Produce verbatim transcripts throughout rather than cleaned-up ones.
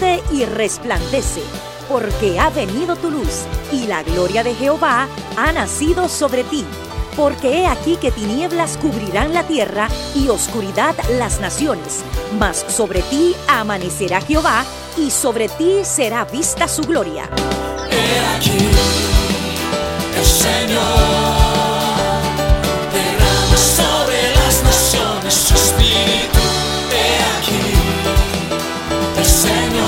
levántate y resplandece, porque ha venido tu luz, y la gloria de Jehová ha nacido sobre ti. Porque he aquí que tinieblas cubrirán la tierra, y oscuridad las naciones. Mas sobre ti amanecerá Jehová, y sobre ti será vista su gloria. He aquí, el Señor derrama sobre las naciones su espíritu. He aquí, el Señor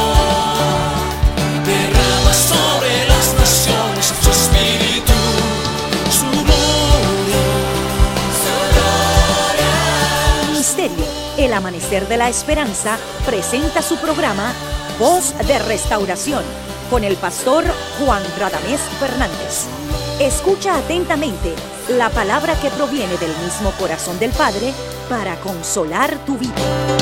derrama sobre las naciones su espíritu, su gloria, su gloria. Ministerio El Amanecer de la Esperanza presenta su programa Voz de Restauración con el pastor Juan Radamés Fernández. Escucha atentamente la palabra que proviene del mismo corazón del Padre para consolar tu vida.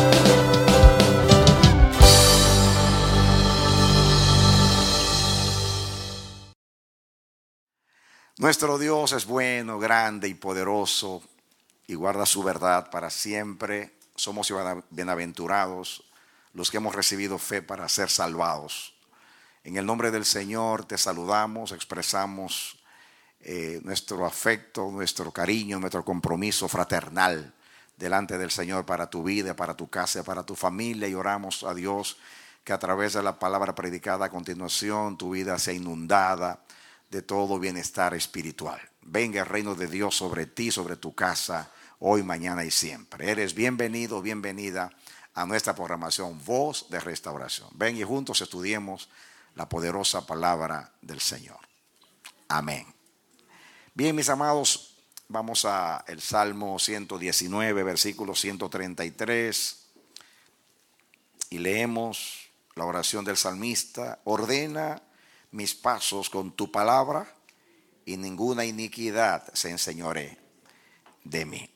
Nuestro Dios es bueno, grande y poderoso y guarda su verdad para siempre. Somos bienaventurados los que hemos recibido fe para ser salvados. En el nombre del Señor te saludamos, expresamos eh, nuestro afecto, nuestro cariño, nuestro compromiso fraternal delante del Señor para tu vida, para tu casa, para tu familia, y oramos a Dios que a través de la palabra predicada a continuación tu vida sea inundada de todo bienestar espiritual. Venga el reino de Dios sobre ti, sobre tu casa, hoy, mañana y siempre. Eres bienvenido, bienvenida a nuestra programación Voz de Restauración. Ven y juntos estudiemos la poderosa palabra del Señor. Amén. Bien, mis amados, vamos a el Salmo ciento diecinueve, versículo ciento treinta y tres, y leemos la oración del salmista. Ordena mis pasos con tu palabra, y ninguna iniquidad se enseñoree de mí.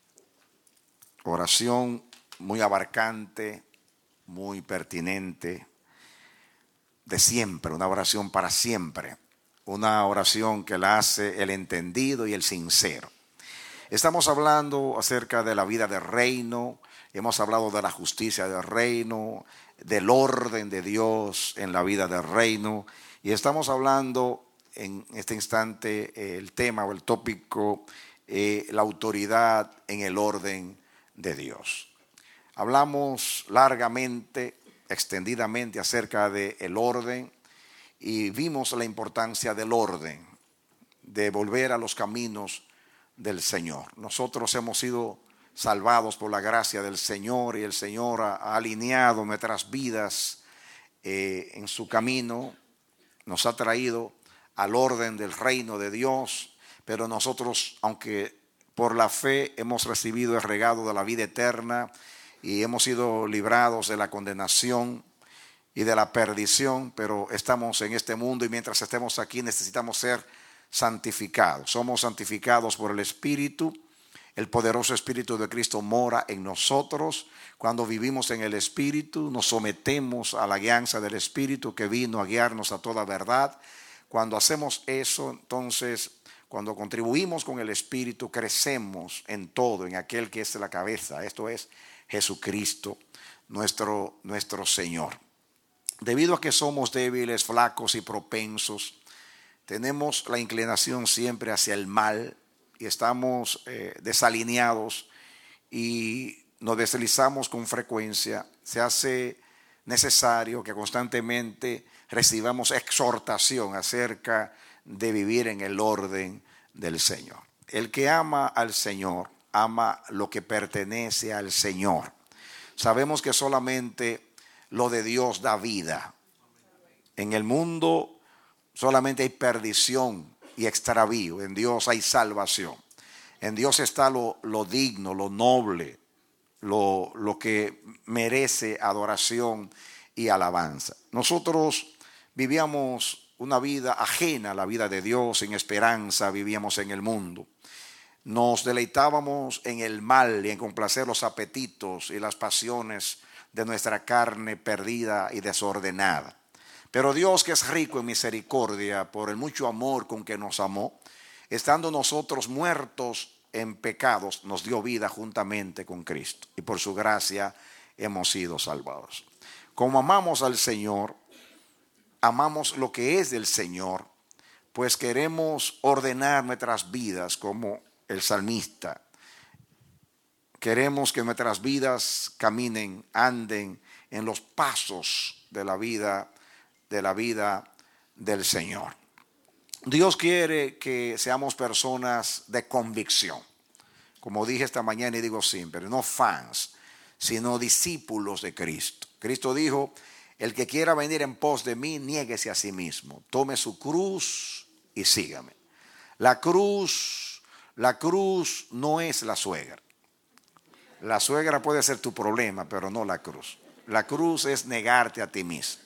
Oración muy abarcante, muy pertinente, de siempre, una oración para siempre, una oración que la hace el entendido y el sincero. Estamos hablando acerca de la vida del reino, hemos hablado de la justicia del reino, del orden de Dios en la vida del reino, y estamos hablando en este instante eh, el tema o el tópico, eh, la autoridad en el orden de Dios. Hablamos largamente, extendidamente acerca del orden, y vimos la importancia del orden, de volver a los caminos del Señor. Nosotros hemos sido salvados por la gracia del Señor, y el Señor ha, ha alineado nuestras vidas eh, en su camino, nos ha traído al orden del reino de Dios, pero nosotros, aunque por la fe hemos recibido el regalo de la vida eterna y hemos sido librados de la condenación y de la perdición, pero estamos en este mundo, y mientras estemos aquí necesitamos ser santificados. Somos santificados por el Espíritu. El poderoso Espíritu de Cristo mora en nosotros. Cuando vivimos en el Espíritu, nos sometemos a la guianza del Espíritu que vino a guiarnos a toda verdad. Cuando hacemos eso, entonces, cuando contribuimos con el Espíritu, crecemos en todo, en aquel que es la cabeza. Esto es Jesucristo, nuestro, nuestro Señor. Debido a que somos débiles, flacos y propensos, tenemos la inclinación siempre hacia el mal, y estamos eh, desalineados y nos deslizamos con frecuencia. Se hace necesario que constantemente recibamos exhortación acerca de vivir en el orden del Señor. El que ama al Señor, ama lo que pertenece al Señor. Sabemos que solamente lo de Dios da vida. En el mundo solamente hay perdición y extravío. En Dios hay salvación. En Dios está lo, lo digno, lo noble, lo, lo que merece adoración y alabanza. Nosotros vivíamos una vida ajena a la vida de Dios, sin esperanza, vivíamos en el mundo. Nos deleitábamos en el mal y en complacer los apetitos y las pasiones de nuestra carne perdida y desordenada. Pero Dios, que es rico en misericordia, por el mucho amor con que nos amó, estando nosotros muertos en pecados, nos dio vida juntamente con Cristo, y por su gracia hemos sido salvados. Como amamos al Señor, amamos lo que es del Señor, pues queremos ordenar nuestras vidas como el salmista. Queremos que nuestras vidas caminen, anden en los pasos de la vida, de la vida del Señor. Dios quiere que seamos personas de convicción. Como dije esta mañana y digo siempre, no fans, sino discípulos de Cristo. Cristo dijo, el que quiera venir en pos de mí, niéguese a sí mismo. Tome su cruz y sígame. La cruz, la cruz no es la suegra. La suegra puede ser tu problema, pero no la cruz. La cruz es negarte a ti mismo.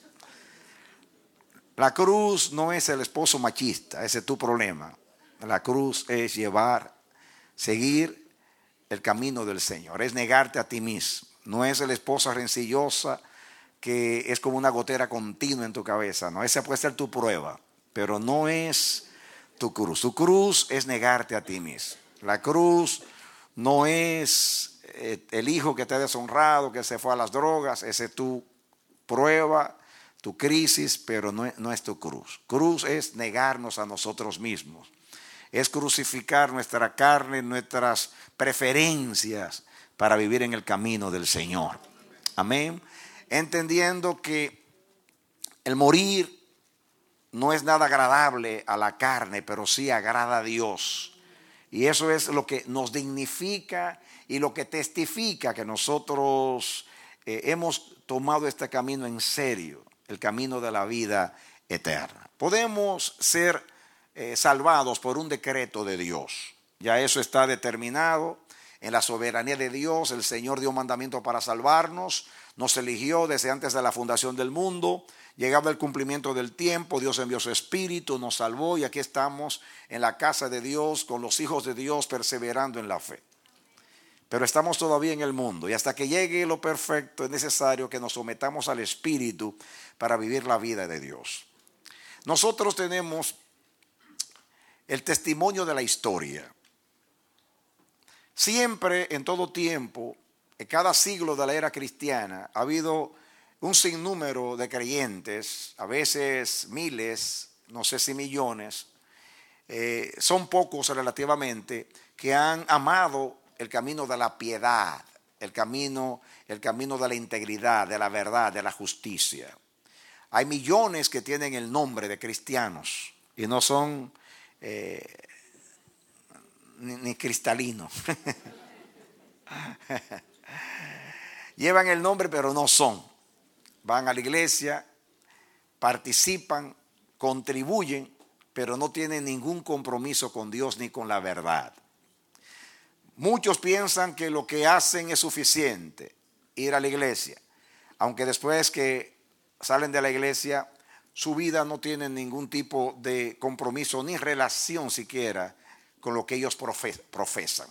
La cruz no es el esposo machista, ese es tu problema. La cruz es llevar, seguir el camino del Señor, es negarte a ti mismo. No es la esposa rencillosa que es como una gotera continua en tu cabeza. No, esa puede ser tu prueba, pero no es tu cruz. Tu cruz es negarte a ti mismo. La cruz no es el hijo que te ha deshonrado, que se fue a las drogas. Esa es tu prueba, tu crisis, pero no es, no es tu cruz. Cruz es negarnos a nosotros mismos. Es crucificar nuestra carne, nuestras preferencias para vivir en el camino del Señor. Amén. Entendiendo que el morir no es nada agradable a la carne, pero sí agrada a Dios. Y eso es lo que nos dignifica y lo que testifica que nosotros eh, hemos tomado este camino en serio, el camino de la vida eterna. Podemos ser eh, salvados por un decreto de Dios. Ya eso está determinado en la soberanía de Dios. El Señor dio mandamiento para salvarnos. Nos eligió desde antes de la fundación del mundo. Llegaba el cumplimiento del tiempo, Dios envió su Espíritu, nos salvó y aquí estamos en la casa de Dios con los hijos de Dios perseverando en la fe. Pero estamos todavía en el mundo y hasta que llegue lo perfecto es necesario que nos sometamos al Espíritu para vivir la vida de Dios. Nosotros tenemos el testimonio de la historia. Siempre, en todo tiempo, en cada siglo de la era cristiana, ha habido un sinnúmero de creyentes, a veces miles, no sé si millones, eh, son pocos relativamente, que han amado el camino de la piedad, el camino, el camino de la integridad, de la verdad, de la justicia. Hay millones que tienen el nombre de cristianos y no son eh, ni, ni cristalinos. Llevan el nombre pero no son. Van a la iglesia, participan, contribuyen, pero no tienen ningún compromiso con Dios ni con la verdad. Muchos piensan que lo que hacen es suficiente, ir a la iglesia, aunque después que salen de la iglesia, su vida no tiene ningún tipo de compromiso ni relación siquiera con lo que ellos profesan.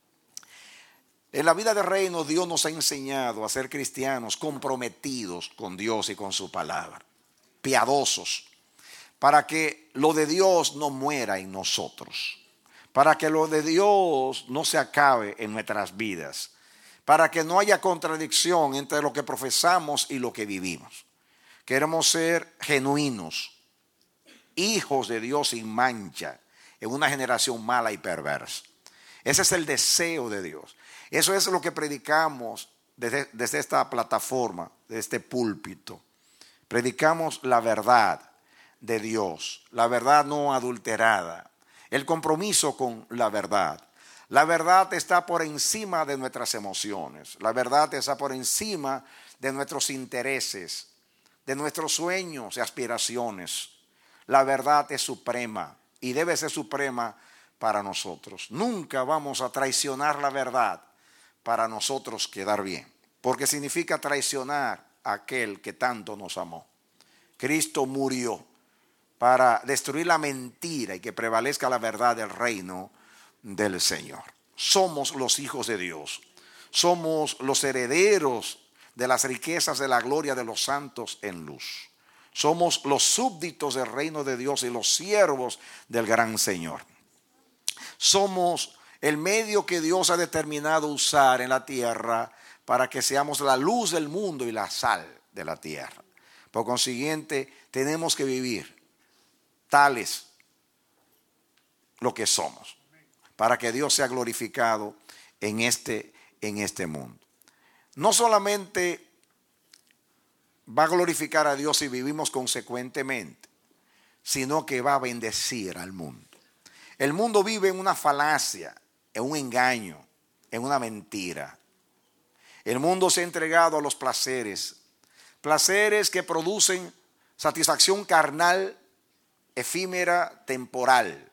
En la vida del reino, Dios nos ha enseñado a ser cristianos comprometidos con Dios y con su palabra, piadosos, para que lo de Dios no muera en nosotros, para que lo de Dios no se acabe en nuestras vidas, para que no haya contradicción entre lo que profesamos y lo que vivimos. Queremos ser genuinos, hijos de Dios sin mancha, en una generación mala y perversa. Ese es el deseo de Dios. Eso es lo que predicamos desde, desde esta plataforma, de este púlpito. Predicamos la verdad de Dios, la verdad no adulterada, el compromiso con la verdad. La verdad está por encima de nuestras emociones, la verdad está por encima de nuestros intereses, de nuestros sueños y aspiraciones. La verdad es suprema y debe ser suprema para nosotros. Nunca vamos a traicionar la verdad para nosotros quedar bien, porque significa traicionar a aquel que tanto nos amó. Cristo murió para destruir la mentira y que prevalezca la verdad del reino del Señor. Somos los hijos de Dios, somos los herederos de las riquezas de la gloria de los santos en luz. Somos los súbditos del reino de Dios y los siervos del gran Señor. Somos el medio que Dios ha determinado usar en la tierra para que seamos la luz del mundo y la sal. de la tierra. Por consiguiente, tenemos que vivir tales lo que somos, para que Dios sea glorificado en este, en este mundo. No solamente va a glorificar a Dios si vivimos consecuentemente, sino que va a bendecir al mundo. El mundo vive en una falacia, en un engaño, en una mentira. El mundo se ha entregado a los placeres, placeres que producen satisfacción carnal, efímera, temporal,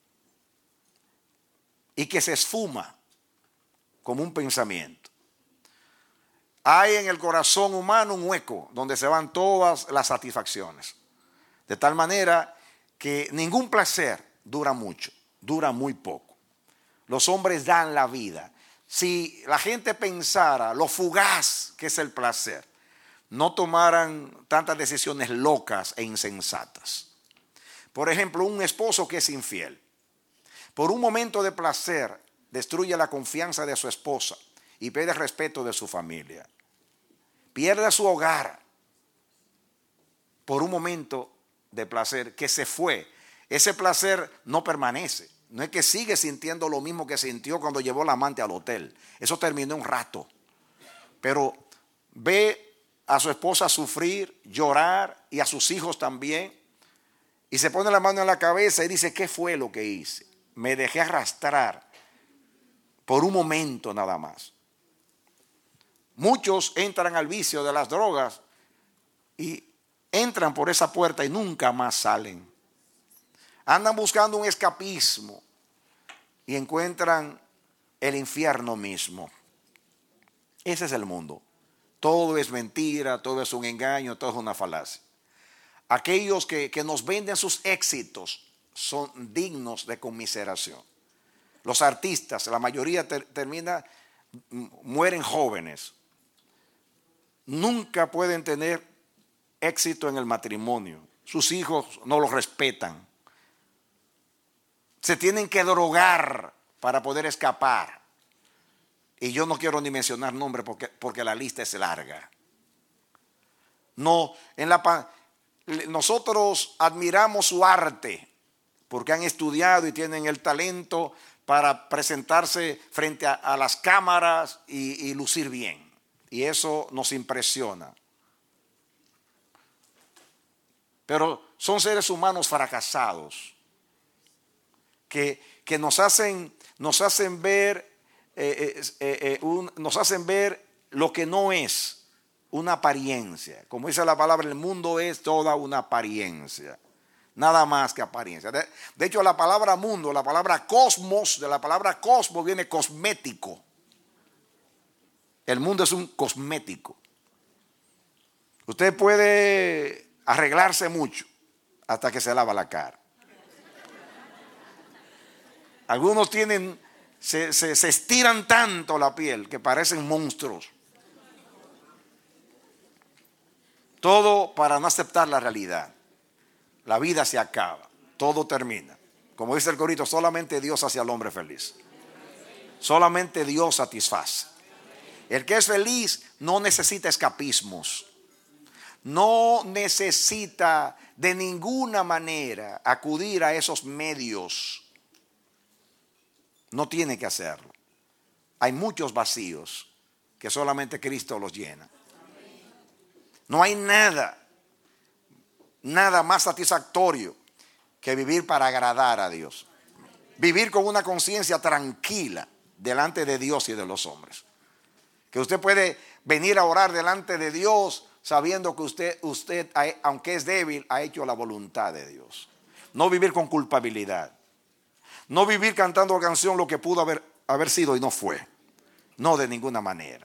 y que se esfuma como un pensamiento. Hay en el corazón humano un hueco donde se van todas las satisfacciones, de tal manera que ningún placer dura mucho, dura muy poco. Los hombres dan la vida. Si la gente pensara lo fugaz que es el placer, no tomaran tantas decisiones locas e insensatas. Por ejemplo, un esposo que es infiel, por un momento de placer, destruye la confianza de su esposa y pierde el respeto de su familia. Pierde su hogar por un momento de placer que se fue. Ese placer no permanece. No es que sigue sintiendo lo mismo que sintió cuando llevó la amante al hotel. Eso terminó un rato. Pero ve a su esposa sufrir, llorar y a sus hijos también. Y se pone la mano en la cabeza y dice, ¿qué fue lo que hice? Me dejé arrastrar por un momento nada más. Muchos entran al vicio de las drogas y entran por esa puerta y nunca más salen. Andan buscando un escapismo y encuentran el infierno mismo. Ese es el mundo. Todo es mentira, todo es un engaño, todo es una falacia. Aquellos que, que nos venden sus éxitos son dignos de conmiseración. Los artistas, la mayoría ter, termina, mueren jóvenes. Nunca pueden tener éxito en el matrimonio. Sus hijos no los respetan. Se tienen que drogar para poder escapar. Y yo no quiero ni mencionar nombres porque, porque la lista es larga. No, en la, nosotros admiramos su arte porque han estudiado y tienen el talento para presentarse frente a, a las cámaras y, y lucir bien. Y eso nos impresiona. Pero son seres humanos fracasados que, que nos hacen, nos hacen ver, eh, eh, eh, un, nos hacen ver lo que no es una apariencia. Como dice la palabra, el mundo es toda una apariencia. Nada más que apariencia. De, de hecho, la palabra mundo, la palabra cosmos, de la palabra cosmos viene cosmético. El mundo es un cosmético. Usted puede arreglarse mucho hasta que se lava la cara. Algunos tienen, se, se, se estiran tanto la piel que parecen monstruos. Todo para no aceptar la realidad. La vida se acaba, todo termina. Como dice el corito, solamente Dios hace al hombre feliz. Solamente Dios satisface. El que es feliz no necesita escapismos. No necesita de ninguna manera acudir a esos medios. No tiene que hacerlo. Hay muchos vacíos que solamente Cristo los llena. No hay nada, nada más satisfactorio que vivir para agradar a Dios. Vivir con una conciencia tranquila delante de Dios y de los hombres. Que usted puede venir a orar delante de Dios sabiendo que usted, usted, aunque es débil, ha hecho la voluntad de Dios. No vivir con culpabilidad. No vivir cantando canción lo que pudo haber, haber sido y no fue. No, de ninguna manera.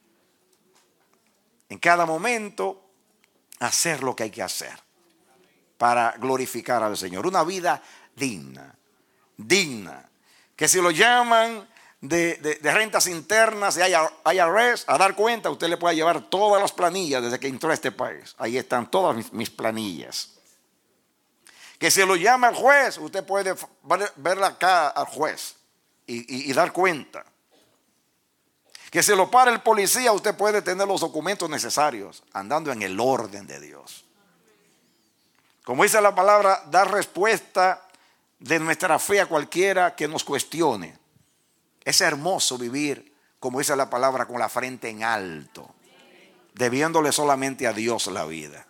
En cada momento, hacer lo que hay que hacer para glorificar al Señor. Una vida digna, digna. Que si lo llaman de, de, de rentas internas, de I R S, a dar cuenta, usted le puede llevar todas las planillas desde que entró a este país. Ahí están todas mis, mis planillas. Que si lo llama el juez, usted puede ver acá al juez y, y, y dar cuenta. que si lo para el policía, usted puede tener los documentos necesarios, andando en el orden de Dios. Como dice la palabra, dar respuesta de nuestra fe a cualquiera que nos cuestione. Es hermoso vivir, como dice la palabra, con la frente en alto, debiéndole solamente a Dios la vida.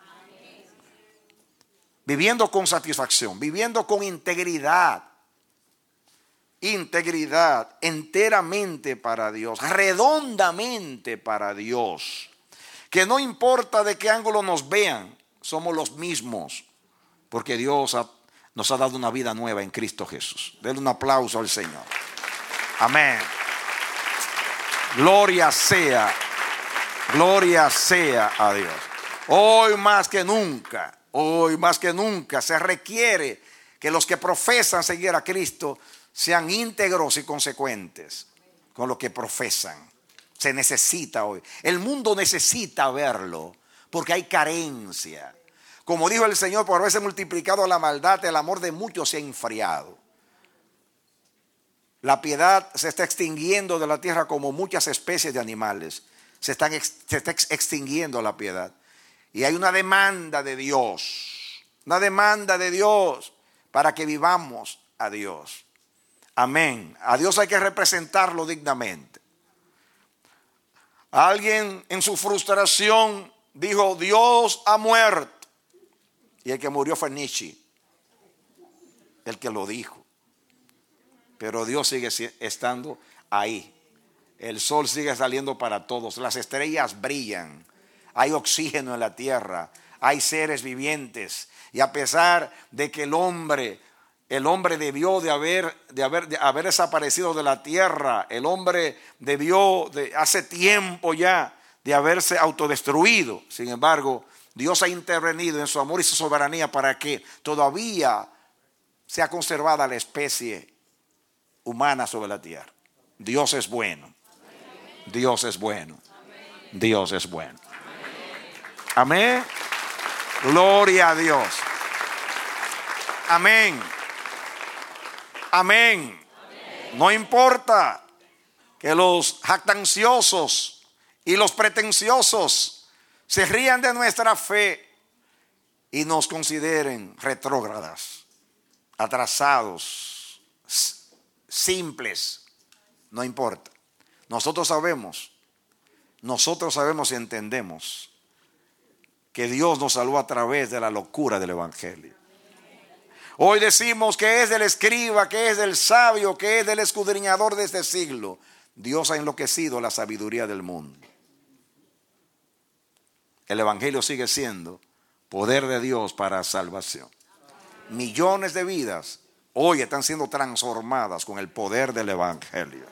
Viviendo con satisfacción, viviendo con integridad. Integridad, enteramente para Dios, redondamente para Dios. Que no importa de qué ángulo nos vean, somos los mismos, porque Dios ha, nos ha dado una vida nueva en Cristo Jesús. Denle un aplauso al Señor. Amén. Gloria sea, gloria sea a Dios. Hoy más que nunca, hoy más que nunca se requiere que los que profesan seguir a Cristo sean íntegros y consecuentes con lo que profesan. Se necesita hoy. El mundo necesita verlo porque hay carencia. Como dijo el Señor, por haberse multiplicado la maldad, el amor de muchos se ha enfriado. La piedad se está extinguiendo de la tierra como muchas especies de animales. Se, están, se está extinguiendo la piedad. Y hay una demanda de Dios. Una demanda de Dios para que vivamos a Dios. Amén. A Dios hay que representarlo dignamente. Alguien en su frustración dijo: Dios ha muerto. Y el que murió fue Nietzsche, el que lo dijo. Pero Dios sigue estando ahí. El sol sigue saliendo para todos. Las estrellas brillan. Hay oxígeno en la tierra. Hay seres vivientes. Y a pesar de que el hombre... El hombre debió de haber, de haber, de haber desaparecido de la tierra. El hombre debió de hace tiempo ya de haberse autodestruido. Sin embargo, Dios ha intervenido en su amor y su soberanía para que todavía sea conservada la especie humana sobre la tierra. Dios es bueno. Dios es bueno. Dios es bueno. Amén. Gloria a Dios. Amén. Amén. Amén. No importa que los jactanciosos y los pretenciosos se rían de nuestra fe y nos consideren retrógradas, atrasados, simples. No importa. Nosotros sabemos, nosotros sabemos y entendemos que Dios nos salvó a través de la locura del Evangelio. Hoy decimos que es del escriba, que es del sabio, que es del escudriñador de este siglo. Dios ha enloquecido la sabiduría del mundo. El Evangelio sigue siendo poder de Dios para salvación. Millones de vidas hoy están siendo transformadas con el poder del Evangelio.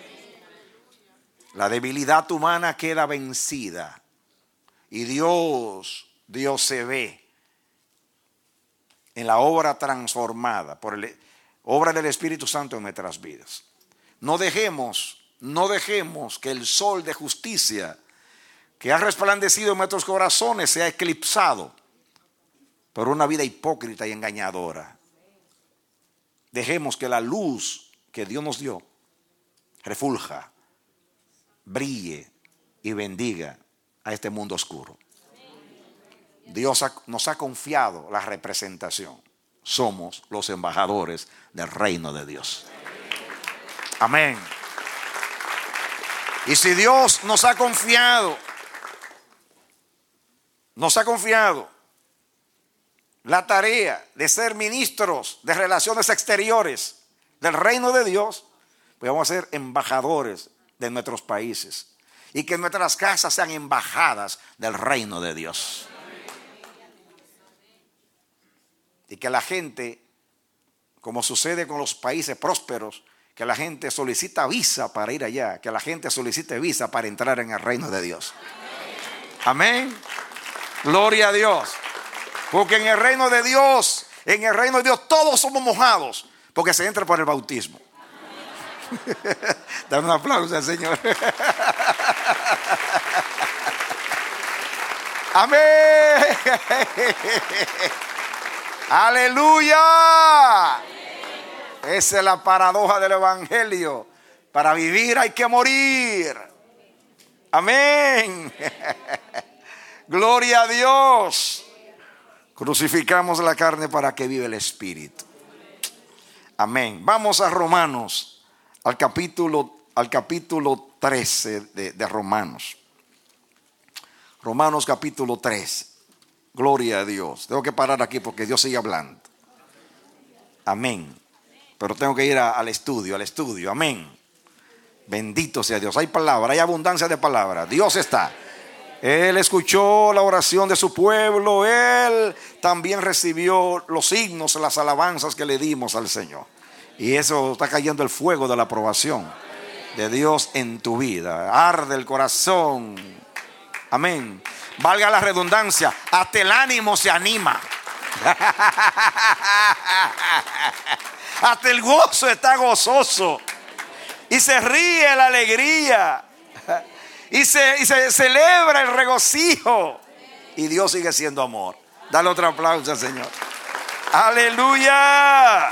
La debilidad humana queda vencida y Dios, Dios se ve en la obra transformada por la obra del Espíritu Santo en nuestras vidas. No dejemos, no dejemos que el sol de justicia que ha resplandecido en nuestros corazones sea eclipsado por una vida hipócrita y engañadora. Dejemos que la luz que Dios nos dio refulja, brille y bendiga a este mundo oscuro. Dios nos ha confiado la representación. Somos los embajadores del reino de Dios. Amén. Y si Dios nos ha confiado, nos ha confiado la tarea de ser ministros de relaciones exteriores del reino de Dios, pues vamos a ser embajadores de nuestros países y que nuestras casas sean embajadas del reino de Dios. Y que la gente, como sucede con los países prósperos, que la gente solicita visa para ir allá, que la gente solicite visa para entrar en el reino de Dios. Amén. Gloria a Dios. Porque en el reino de Dios, en el reino de Dios todos somos mojados, porque se entra por el bautismo. Dame un aplauso al Señor. Amén. Aleluya. Esa es la paradoja del Evangelio. Para vivir hay que morir. Amén. Gloria a Dios. Crucificamos la carne para que viva el Espíritu. Amén. Vamos a Romanos, al capítulo, al capítulo trece de, de Romanos. Romanos capítulo tres. Gloria a Dios. Tengo que parar aquí porque Dios sigue hablando. Amén. Pero tengo que ir a, al estudio, al estudio. Amén. Bendito sea Dios. Hay palabra, hay abundancia de palabra. Dios está. Él escuchó la oración de su pueblo. Él también recibió los signos, las alabanzas que le dimos al Señor. Y eso está cayendo el fuego de la aprobación de Dios en tu vida. Arde el corazón. Amén. Valga la redundancia, hasta el ánimo se anima. Hasta el gozo está gozoso. Y se ríe la alegría. Y se, y se celebra el regocijo. Y Dios sigue siendo amor. Dale otro aplauso al Señor. Aleluya.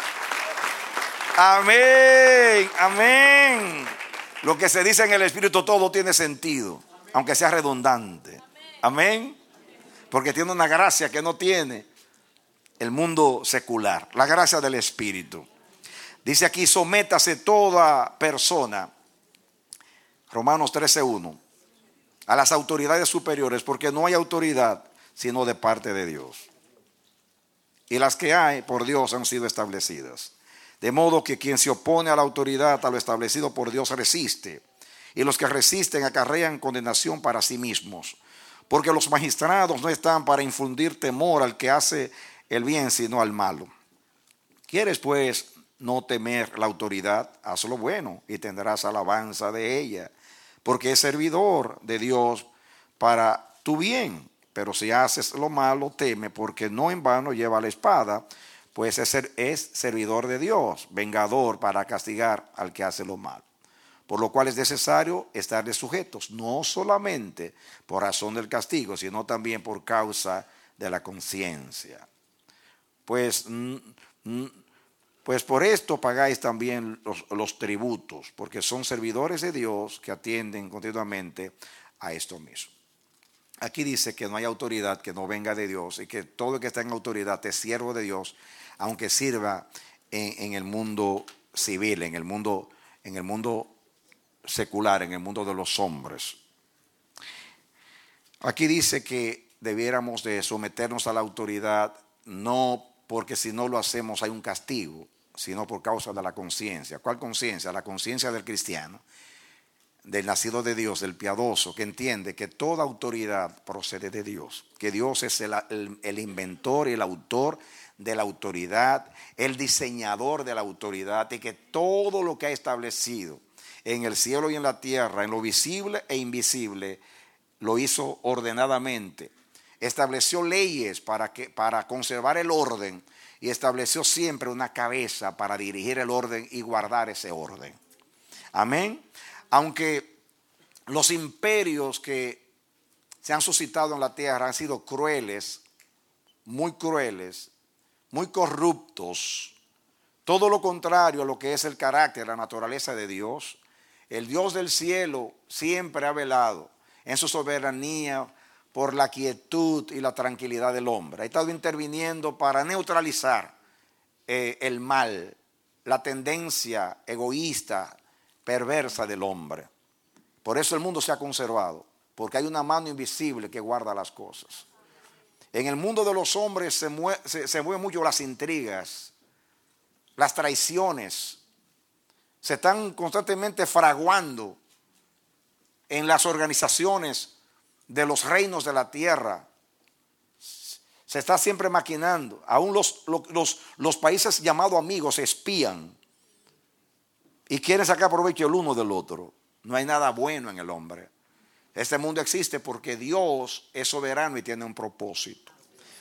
Amén. Amén. Lo que se dice en el Espíritu todo tiene sentido, aunque sea redundante. Amén. Porque tiene una gracia que no tiene el mundo secular. La gracia del Espíritu. Dice aquí, sométase toda persona. Romanos trece uno. A las autoridades superiores, porque no hay autoridad sino de parte de Dios. Y las que hay por Dios han sido establecidas. De modo que quien se opone a la autoridad, a lo establecido por Dios, resiste. Y los que resisten acarrean condenación para sí mismos. Porque los magistrados no están para infundir temor al que hace el bien, sino al malo. ¿Quieres pues no temer la autoridad? Haz lo bueno y tendrás alabanza de ella. Porque es servidor de Dios para tu bien. Pero si haces lo malo, teme, porque no en vano lleva la espada, pues es, ser, es servidor de Dios, vengador para castigar al que hace lo malo. Por lo cual es necesario estarles sujetos, no solamente por razón del castigo, sino también por causa de la conciencia. Pues, pues por esto pagáis también los, los tributos, porque son servidores de Dios que atienden continuamente a esto mismo. Aquí dice que no hay autoridad que no venga de Dios y que todo el que está en autoridad es siervo de Dios, aunque sirva en, en el mundo civil, en el mundo, en el mundo secular, en el mundo de los hombres. Aquí dice que debiéramos de someternos a la autoridad, no porque si no lo hacemos hay un castigo, sino por causa de la conciencia. ¿Cuál conciencia? La conciencia del cristiano, del nacido de Dios, del piadoso, que entiende que toda autoridad procede de Dios, que Dios es el, el, el inventor y el autor de la autoridad, el diseñador de la autoridad, y que todo lo que ha establecido en el cielo y en la tierra, en lo visible e invisible, lo hizo ordenadamente. Estableció leyes para, que, para conservar el orden y estableció siempre una cabeza para dirigir el orden y guardar ese orden. Amén. Aunque los imperios que se han suscitado en la tierra han sido crueles, muy crueles, muy corruptos, todo lo contrario a lo que es el carácter, la naturaleza de Dios, el Dios del cielo siempre ha velado en su soberanía por la quietud y la tranquilidad del hombre. Ha estado interviniendo para neutralizar eh, el mal, la tendencia egoísta, perversa del hombre. Por eso el mundo se ha conservado, porque hay una mano invisible que guarda las cosas. En el mundo de los hombres se, mue se, se mueven mucho las intrigas, las traiciones, se están constantemente fraguando en las organizaciones de los reinos de la tierra. Se está siempre maquinando. Aún los, los, los países llamados amigos se espían y quieren sacar provecho el uno del otro. No hay nada bueno en el hombre. Este mundo existe porque Dios es soberano y tiene un propósito.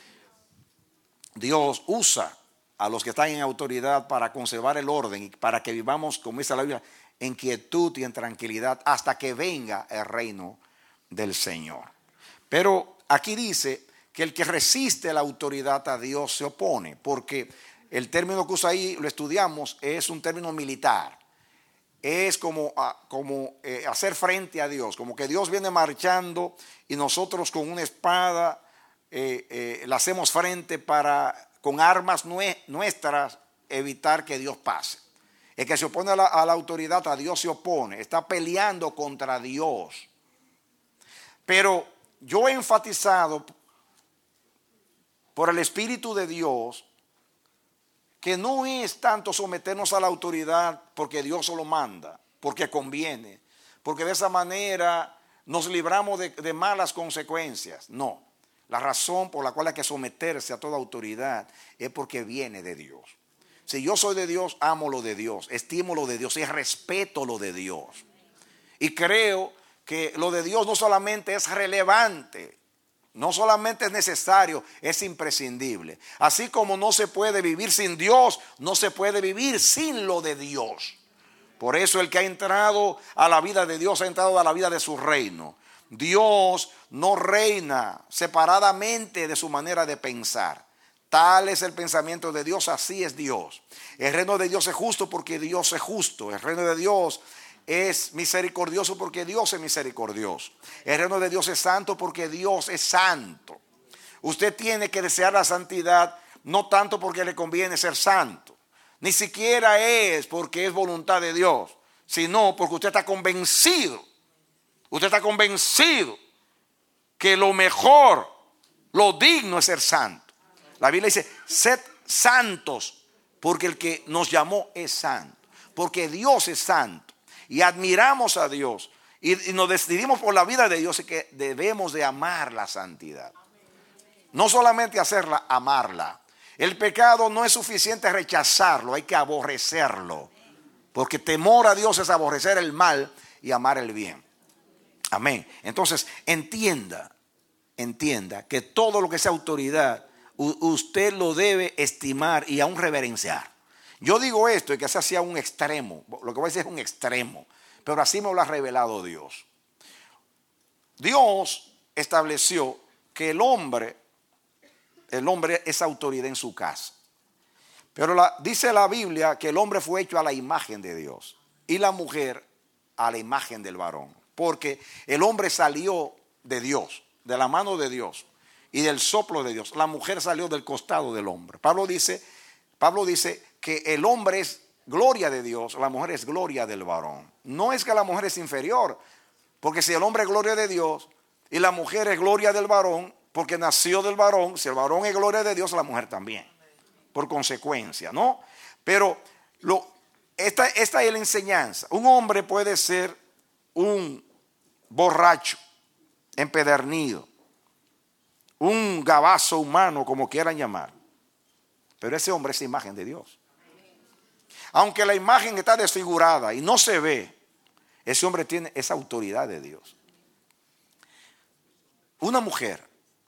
Dios usa a los que están en autoridad para conservar el orden y para que vivamos, como dice la Biblia, en quietud y en tranquilidad hasta que venga el reino del Señor. Pero aquí dice que el que resiste la autoridad a Dios se opone, porque el término que usa ahí, lo estudiamos, es un término militar. es como, como eh, hacer frente a Dios, como que Dios viene marchando y nosotros con una espada eh, eh, le hacemos frente para, con armas nue- nuestras, evitar que Dios pase. El que se opone a la, a la autoridad, a Dios se opone, está peleando contra Dios. Pero yo he enfatizado por el Espíritu de Dios que no es tanto someternos a la autoridad porque Dios lo manda, porque conviene, porque de esa manera nos libramos de, de malas consecuencias. No, la razón por la cual hay que someterse a toda autoridad es porque viene de Dios. Si yo soy de Dios, amo lo de Dios, estimo lo de Dios y respeto lo de Dios. Y creo que lo de Dios no solamente es relevante, no solamente es necesario, es imprescindible. Así como no se puede vivir sin Dios, no se puede vivir sin lo de Dios. Por eso el que ha entrado a la vida de Dios ha entrado a la vida de su reino. Dios no reina separadamente de su manera de pensar. Tal es el pensamiento de Dios, así es Dios. El reino de Dios es justo porque Dios es justo. El reino de Dios es misericordioso porque Dios es misericordioso. El reino de Dios es santo porque Dios es santo. Usted tiene que desear la santidad no tanto porque le conviene ser santo, ni siquiera es porque es voluntad de Dios, sino porque usted está convencido, usted está convencido que lo mejor, lo digno es ser santo. La Biblia dice, sed santos porque el que nos llamó es santo, porque Dios es santo. Y admiramos a Dios y, y nos decidimos por la vida de Dios y que debemos de amar la santidad. No solamente hacerla, amarla. El pecado no es suficiente rechazarlo, hay que aborrecerlo. Porque temor a Dios es aborrecer el mal y amar el bien. Amén. Entonces entienda, entienda que todo lo que sea autoridad, u- usted lo debe estimar y aún reverenciar. Yo digo esto y que se hacía un extremo, lo que voy a decir es un extremo, pero así me lo ha revelado Dios. Dios estableció que el hombre, el hombre es autoridad en su casa. Pero la, dice la Biblia que el hombre fue hecho a la imagen de Dios y la mujer a la imagen del varón. Porque el hombre salió de Dios, de la mano de Dios y del soplo de Dios. La mujer salió del costado del hombre. Pablo dice, Pablo dice que el hombre es gloria de Dios, la mujer es gloria del varón. No es que la mujer es inferior, porque si el hombre es gloria de Dios y la mujer es gloria del varón, porque nació del varón, si el varón es gloria de Dios, la mujer también, por consecuencia, ¿no? Pero lo, esta, esta es la enseñanza. Un hombre puede ser un borracho, empedernido, un gabazo humano, como quieran llamar, pero ese hombre es imagen de Dios. Aunque la imagen está desfigurada y no se ve, ese hombre tiene esa autoridad de Dios. Una mujer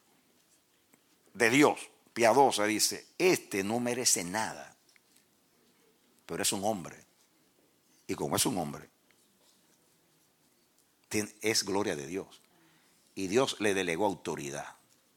de Dios, piadosa, dice, este no merece nada, pero es un hombre. Y como es un hombre, es gloria de Dios. Y Dios le delegó autoridad.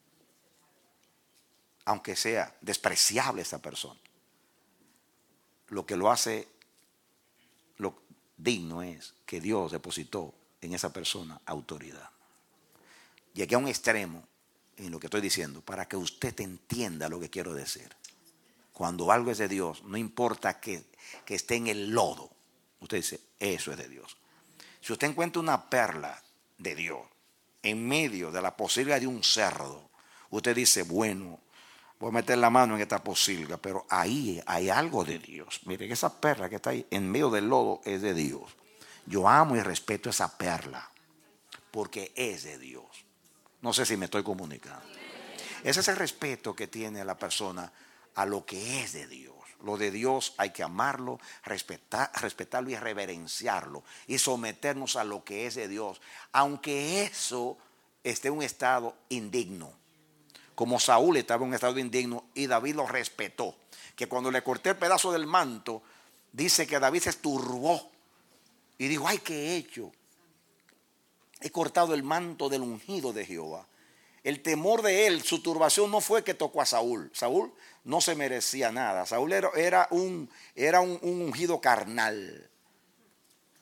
Aunque sea despreciable esa persona, lo que lo hace lo digno es que Dios depositó en esa persona autoridad. Llegué a un extremo en lo que estoy diciendo para que usted entienda lo que quiero decir. Cuando algo es de Dios, no importa que, que esté en el lodo, usted dice, eso es de Dios. Si usted encuentra una perla de Dios en medio de la posilga de un cerdo, usted dice, bueno, voy a meter la mano en esta posilga, pero ahí hay algo de Dios. Miren, esa perla que está ahí en medio del lodo es de Dios. Yo amo y respeto esa perla porque es de Dios. No sé si me estoy comunicando. Ese es el respeto que tiene la persona a lo que es de Dios. Lo de Dios hay que amarlo, respetar, respetarlo y reverenciarlo y someternos a lo que es de Dios, aunque eso esté en un estado indigno. Como Saúl estaba en un estado indigno y David lo respetó. Que cuando le corté el pedazo del manto, dice que David se turbó y dijo, ay, ¿qué he hecho? He cortado el manto del ungido de Jehová. El temor de él, su turbación no fue que tocó a Saúl. Saúl no se merecía nada. Saúl era, era, un, era un, un ungido carnal.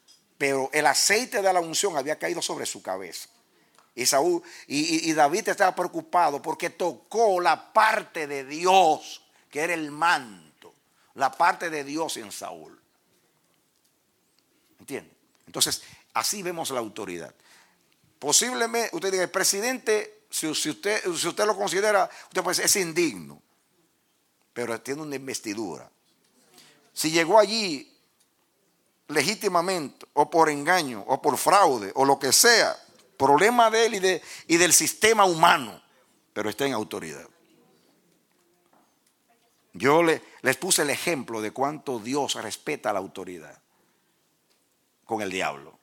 pero el aceite de la unción había caído sobre su cabeza. Y, Saúl, y, y, y David estaba preocupado porque tocó la parte de Dios, que era el manto, la parte de Dios en Saúl. ¿Entiende? Entonces, así vemos la autoridad. Posiblemente, usted diga, el presidente, si, si, usted, si usted lo considera, usted puede decir, es indigno, pero tiene una investidura. Si llegó allí legítimamente, o por engaño, o por fraude, o lo que sea, problema de él y, de, y del sistema humano, pero está en autoridad. Yo le, les puse el ejemplo de cuánto Dios respeta la autoridad con el diablo.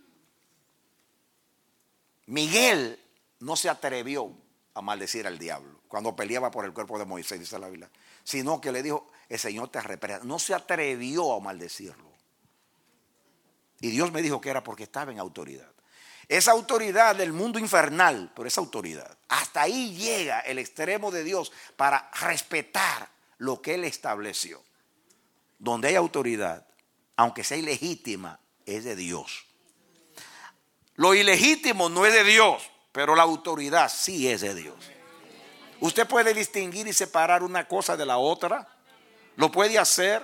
Miguel no se atrevió a maldecir al diablo cuando peleaba por el cuerpo de Moisés, dice la Biblia, sino que le dijo, el Señor te reprenda. No se atrevió a maldecirlo. Y Dios me dijo que era porque estaba en autoridad. Esa autoridad del mundo infernal, pero esa autoridad, hasta ahí llega el extremo de Dios para respetar lo que Él estableció. Donde hay autoridad, aunque sea ilegítima, es de Dios. Lo ilegítimo no es de Dios, pero la autoridad sí es de Dios. Usted puede distinguir y separar una cosa de la otra. Lo puede hacer.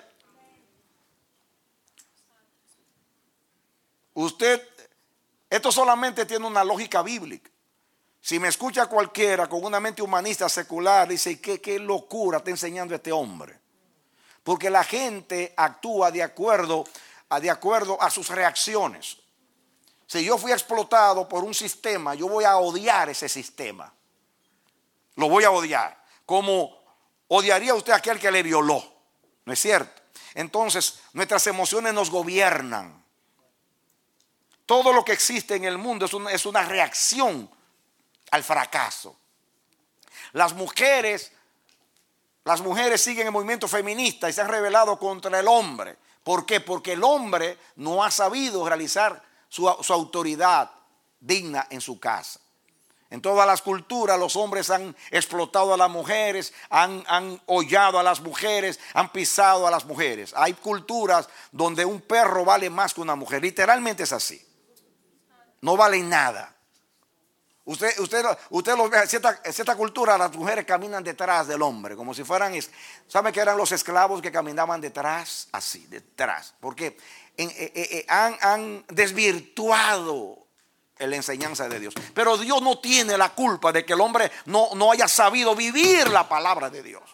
Usted... Esto solamente tiene una lógica bíblica. Si me escucha cualquiera con una mente humanista secular, dice, ¿qué, qué locura está enseñando este hombre? Porque la gente actúa de acuerdo, a, de acuerdo a sus reacciones. Si yo fui explotado por un sistema, yo voy a odiar ese sistema. Lo voy a odiar. Como odiaría usted a aquel que le violó. ¿No es cierto? Entonces, nuestras emociones nos gobiernan. Todo lo que existe en el mundo es una, es una reacción al fracaso. Las mujeres, las mujeres siguen el movimiento feminista y se han rebelado contra el hombre. ¿Por qué? Porque el hombre no ha sabido realizar su, su autoridad digna en su casa. En todas las culturas los hombres han explotado a las mujeres, han, han hollado a las mujeres, han pisado a las mujeres. Hay culturas donde un perro vale más que una mujer. Literalmente es así. No vale nada. Usted, usted, usted lo ve, en cierta, en cierta cultura las mujeres caminan detrás del hombre, como si fueran, ¿sabe que eran los esclavos que caminaban detrás? Así, detrás. Porque en, eh, eh, han, han desvirtuado la enseñanza de Dios. Pero Dios no tiene la culpa de que el hombre no, no haya sabido vivir la palabra de Dios.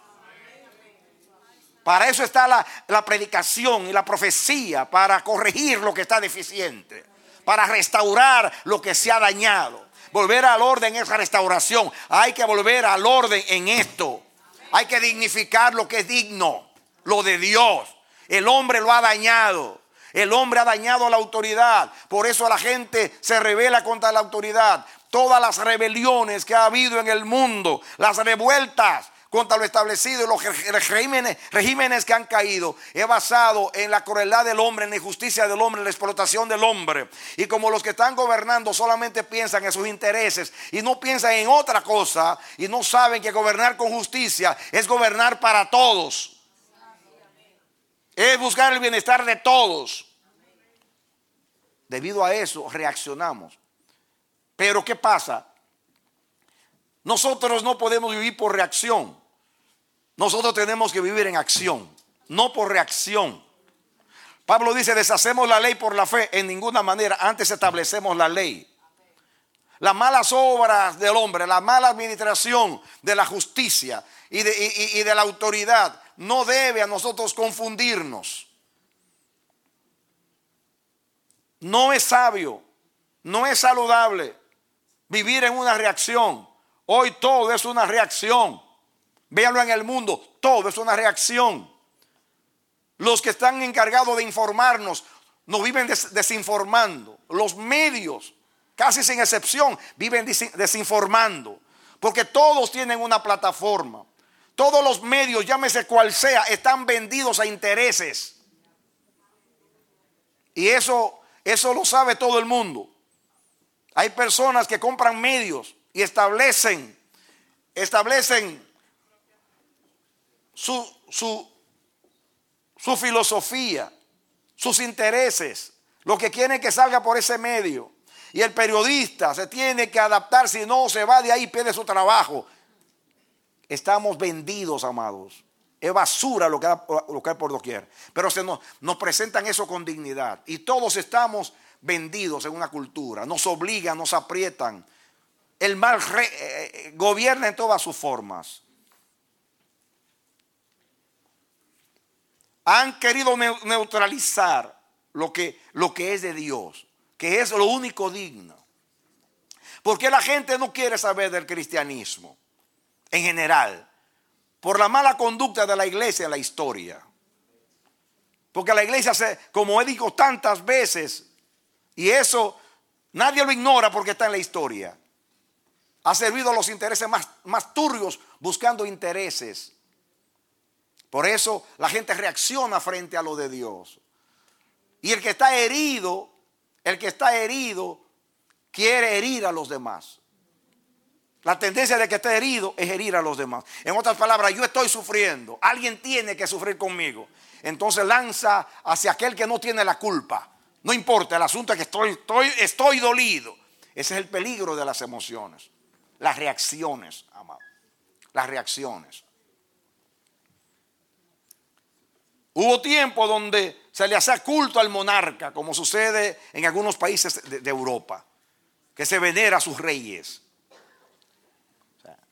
Para eso está la, la predicación y la profecía, para corregir lo que está deficiente, para restaurar lo que se ha dañado. Volver al orden es restauración. Hay que volver al orden en esto. Hay que dignificar lo que es digno, lo de Dios. El hombre lo ha dañado. El hombre ha dañado a la autoridad. Por eso la gente se rebela contra la autoridad. Todas las rebeliones que ha habido en el mundo, las revueltas contra lo establecido y los regímenes, regímenes que han caído, es basado en la crueldad del hombre, en la injusticia del hombre, en la explotación del hombre. Y como los que están gobernando solamente piensan en sus intereses y no piensan en otra cosa, y no saben que gobernar con justicia es gobernar para todos, es buscar el bienestar de todos. Debido a eso reaccionamos. Pero ¿qué pasa? Nosotros no podemos vivir por reacción. Nosotros tenemos que vivir en acción, no por reacción. Pablo dice, deshacemos la ley por la fe. En ninguna manera, antes establecemos la ley. Las malas obras del hombre, la mala administración de la justicia y de, y, y de la autoridad no debe a nosotros confundirnos. No es sabio, no es saludable vivir en una reacción. Hoy todo es una reacción. Véanlo en el mundo, todo es una reacción. Los que están encargados de informarnos nos viven des- desinformando. Los medios, casi sin excepción, viven des- desinformando. Porque todos tienen una plataforma. Todos los medios, llámese cual sea, están vendidos a intereses. Y eso, eso lo sabe todo el mundo. Hay personas que compran medios y establecen, establecen su, su, su filosofía, sus intereses Lo que quieren es que salga por ese medio. Y el periodista se tiene que adaptar, si no se va de ahí, pierde su trabajo. Estamos vendidos, amados. Es basura lo que, hay, lo que hay por doquier. Pero se nos, nos presentan eso con dignidad. Y todos estamos vendidos en una cultura. Nos obligan, nos aprietan. El mal re, eh, gobierna en todas sus formas. Han querido neutralizar lo que, lo que es de Dios, que es lo único digno. Porque la gente no quiere saber del cristianismo en general, por la mala conducta de la iglesia en la historia. Porque la iglesia, se, como he dicho tantas veces, y eso nadie lo ignora porque está en la historia, ha servido a los intereses más, más turbios, buscando intereses. Por eso la gente reacciona frente a lo de Dios. Y el que está herido, el que está herido, quiere herir a los demás. La tendencia de que esté herido es herir a los demás. En otras palabras, yo estoy sufriendo, alguien tiene que sufrir conmigo. Entonces lanza hacia aquel que no tiene la culpa. No importa, el asunto es que estoy, estoy, estoy dolido. Ese es el peligro de las emociones. Las reacciones, amado. Las reacciones. Hubo tiempo donde se le hacía culto al monarca, como sucede en algunos países de, de Europa, que se venera a sus reyes. O sea,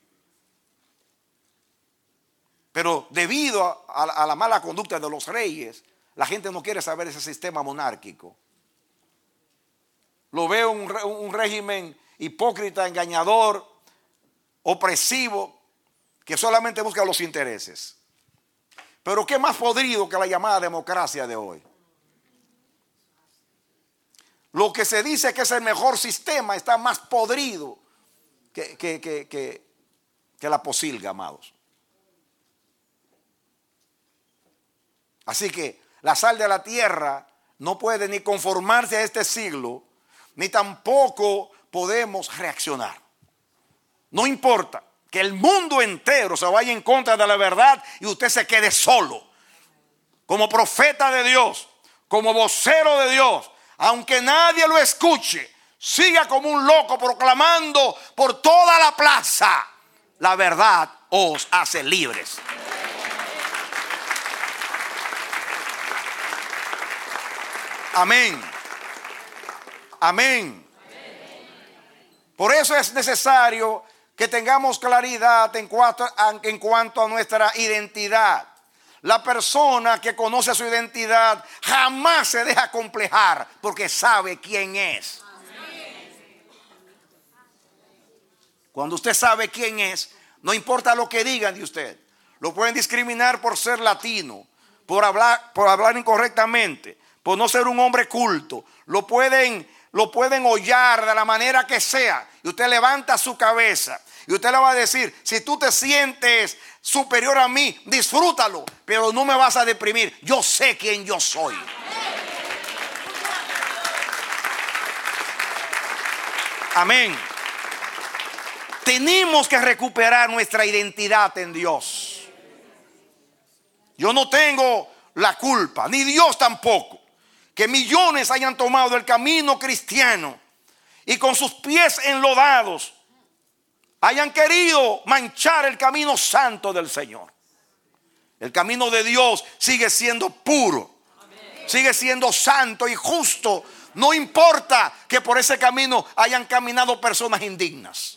pero debido a, a, a la mala conducta de los reyes, la gente no quiere saber ese sistema monárquico. Lo veo un, un régimen hipócrita, engañador, opresivo, que solamente busca los intereses. Pero qué más podrido que la llamada democracia de hoy. Lo que se dice que es el mejor sistema está más podrido que, que, que, que, que la posilga, amados. Así que la sal de la tierra no puede ni conformarse a este siglo, ni tampoco podemos reaccionar. No importa que el mundo entero se vaya en contra de la verdad y usted se quede solo. Como profeta de Dios, como vocero de Dios, aunque nadie lo escuche, siga como un loco proclamando por toda la plaza: la verdad os hace libres. Amén. Amén. Por eso es necesario que tengamos claridad en cuanto, en cuanto a nuestra identidad. La persona que conoce su identidad jamás se deja acomplejar porque sabe quién es. Cuando usted sabe quién es, no importa lo que digan de usted. Lo pueden discriminar por ser latino, por hablar, por hablar incorrectamente, por no ser un hombre culto. Lo pueden, lo pueden hollar de la manera que sea. Y usted levanta su cabeza y usted le va a decir: si tú te sientes superior a mí, disfrútalo, pero no me vas a deprimir. Yo sé quién yo soy. Amén. Tenemos que recuperar nuestra identidad en Dios. Yo no tengo la culpa, ni Dios tampoco, que millones hayan tomado el camino cristiano y con sus pies enlodados hayan querido manchar el camino santo del Señor. El camino de Dios sigue siendo puro, sigue siendo santo y justo. No importa que por ese camino hayan caminado personas indignas.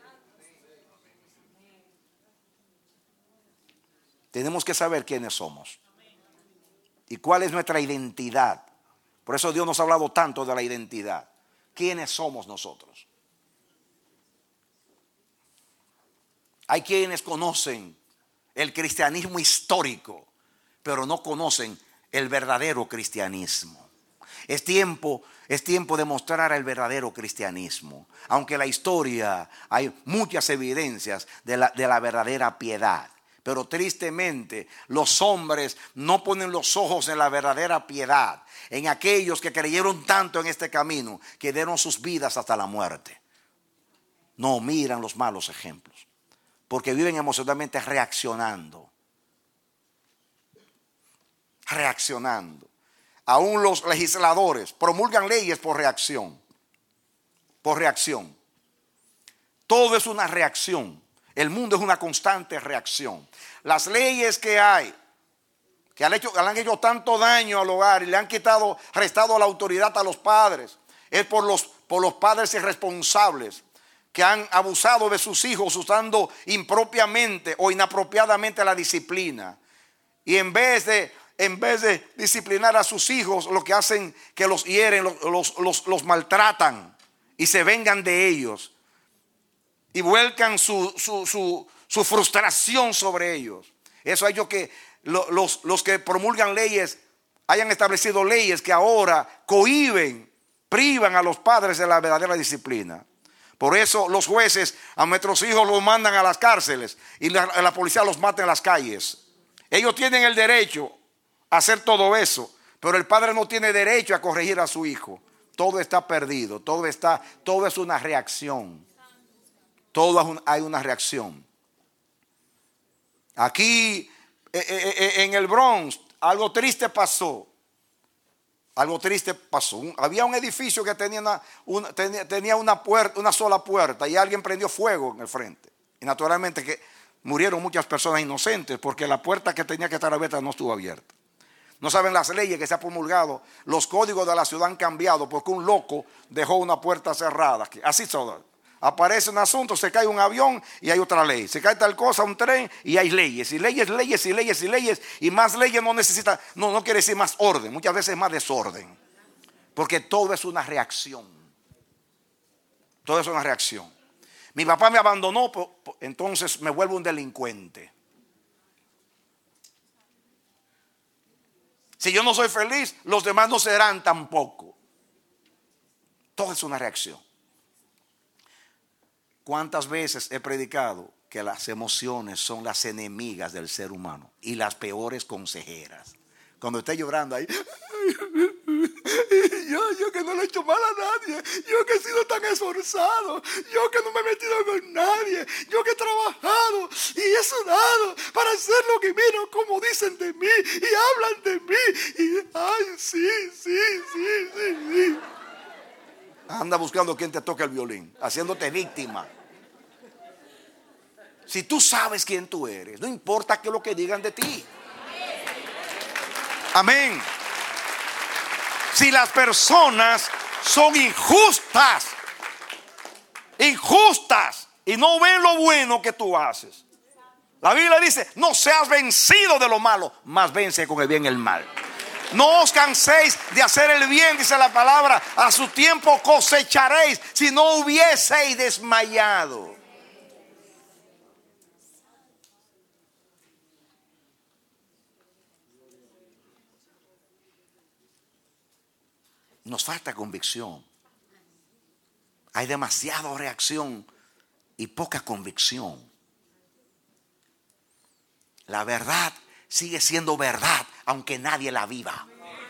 Tenemos que saber quiénes somos y cuál es nuestra identidad. Por eso Dios nos ha hablado tanto de la identidad. ¿Quiénes somos nosotros? Hay quienes conocen el cristianismo histórico, pero no conocen el verdadero cristianismo. Es tiempo, es tiempo de mostrar el verdadero cristianismo. Aunque en la historia hay muchas evidencias de la, de la verdadera piedad. Pero tristemente los hombres no ponen los ojos en la verdadera piedad, en aquellos que creyeron tanto en este camino, que dieron sus vidas hasta la muerte. No miran los malos ejemplos, porque viven emocionalmente reaccionando. Reaccionando. aún los legisladores promulgan leyes por reacción. Por reacción. Todo es una reacción. El mundo es una constante reacción. Las leyes que hay, que han hecho, han hecho tanto daño al hogar y le han quitado, restado la autoridad a los padres, es por los, por los padres irresponsables que han abusado de sus hijos usando impropiamente o inapropiadamente la disciplina. Y en vez de, en vez de disciplinar a sus hijos, lo que hacen que los hieren, los, los, los, los maltratan y se vengan de ellos. Y vuelcan su, su, su, su frustración sobre ellos. Eso ha hecho que lo, los, los que promulgan leyes hayan establecido leyes que ahora cohíben, privan a los padres de la verdadera disciplina. Por eso los jueces a nuestros hijos los mandan a las cárceles y la, la policía los mata en las calles. Ellos tienen el derecho a hacer todo eso, pero el padre no tiene derecho a corregir a su hijo. Todo está perdido, todo, está, todo es una reacción. Todo es un, hay una reacción. Aquí eh, eh, en el Bronx algo triste pasó. Algo triste pasó. Un, había un edificio que tenía una, una, tenía, tenía una, puerta, una sola puerta y alguien prendió fuego en el frente. Y naturalmente que murieron muchas personas inocentes porque la puerta que tenía que estar abierta no estuvo abierta. No saben las leyes que se han promulgado. Los códigos de la ciudad han cambiado porque un loco dejó una puerta cerrada. Así todo. Aparece un asunto, se cae un avión y hay otra ley. Se cae tal cosa, un tren y hay leyes. Y leyes, leyes y leyes y leyes. Y más leyes no necesita, no, no quiere decir más orden. Muchas veces más desorden. Porque todo es una reacción. Todo es una reacción. Mi papá me abandonó, entonces me vuelvo un delincuente. Si yo no soy feliz, los demás no serán tampoco. Todo es una reacción. ¿Cuántas veces he predicado que las emociones son las enemigas del ser humano y las peores consejeras? Cuando esté llorando ahí, yo, yo que no le he hecho mal a nadie, yo que he sido tan esforzado, yo que no me he metido con nadie, yo que he trabajado y he sudado para hacer lo que miren como dicen de mí y hablan de mí. Y ay, sí, sí, sí, sí, sí. Anda buscando quien te toque el violín, haciéndote víctima. Si tú sabes quién tú eres, no importa qué es lo que digan de ti. Amén. Si las personas son injustas, injustas y no ven lo bueno que tú haces. La Biblia dice, no seas vencido de lo malo, mas vence con el bien el mal. No os canséis de hacer el bien, dice la palabra, a su tiempo cosecharéis si no hubieseis desmayado. Nos falta convicción. Hay demasiada reacción y poca convicción. La verdad sigue siendo verdad, aunque nadie la viva.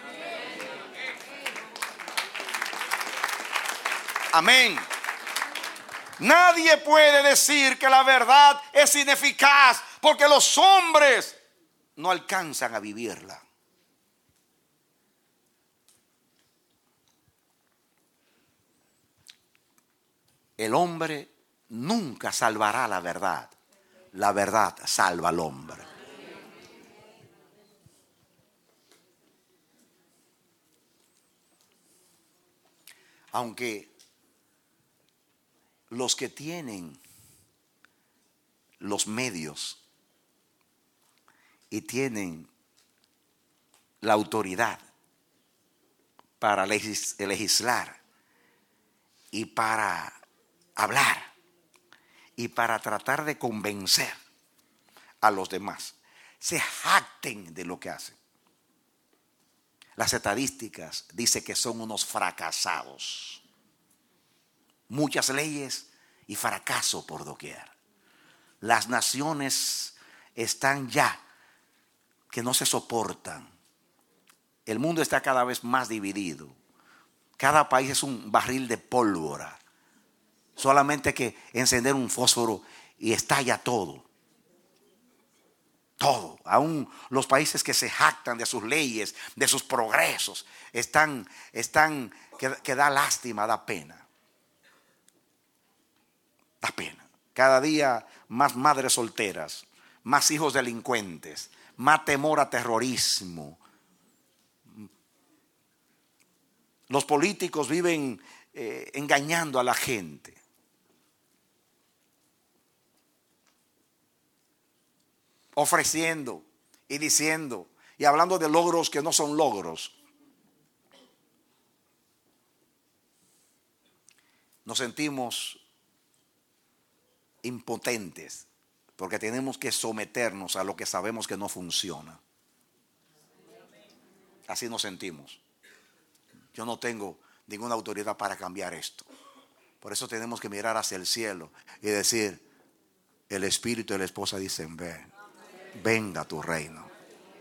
Amén. Nadie puede decir que la verdad es ineficaz porque los hombres no alcanzan a vivirla. El hombre nunca salvará la verdad. La verdad salva al hombre. Aunque los que tienen los medios y tienen la autoridad para legis- legislar y para hablar y para tratar de convencer a los demás, se jacten de lo que hacen. Las estadísticas dicen que son unos fracasados. Muchas leyes y fracaso por doquier. Las naciones están ya que no se soportan. El mundo está cada vez más dividido. Cada país es un barril de pólvora. Solamente hay que encender un fósforo y estalla todo. Todo, aún los países que se jactan de sus leyes, de sus progresos, están, están que, que da lástima, da pena. Da pena. Cada día más madres solteras, más hijos delincuentes, más temor a terrorismo. Los políticos viven eh, engañando a la gente. Ofreciendo y diciendo y hablando de logros que no son logros. Nos sentimos impotentes porque tenemos que someternos a lo que sabemos que no funciona. Así nos sentimos. Yo no tengo ninguna autoridad para cambiar esto. Por eso tenemos que mirar hacia el cielo y decir, el espíritu y la esposa dicen, ven. Venga tu reino.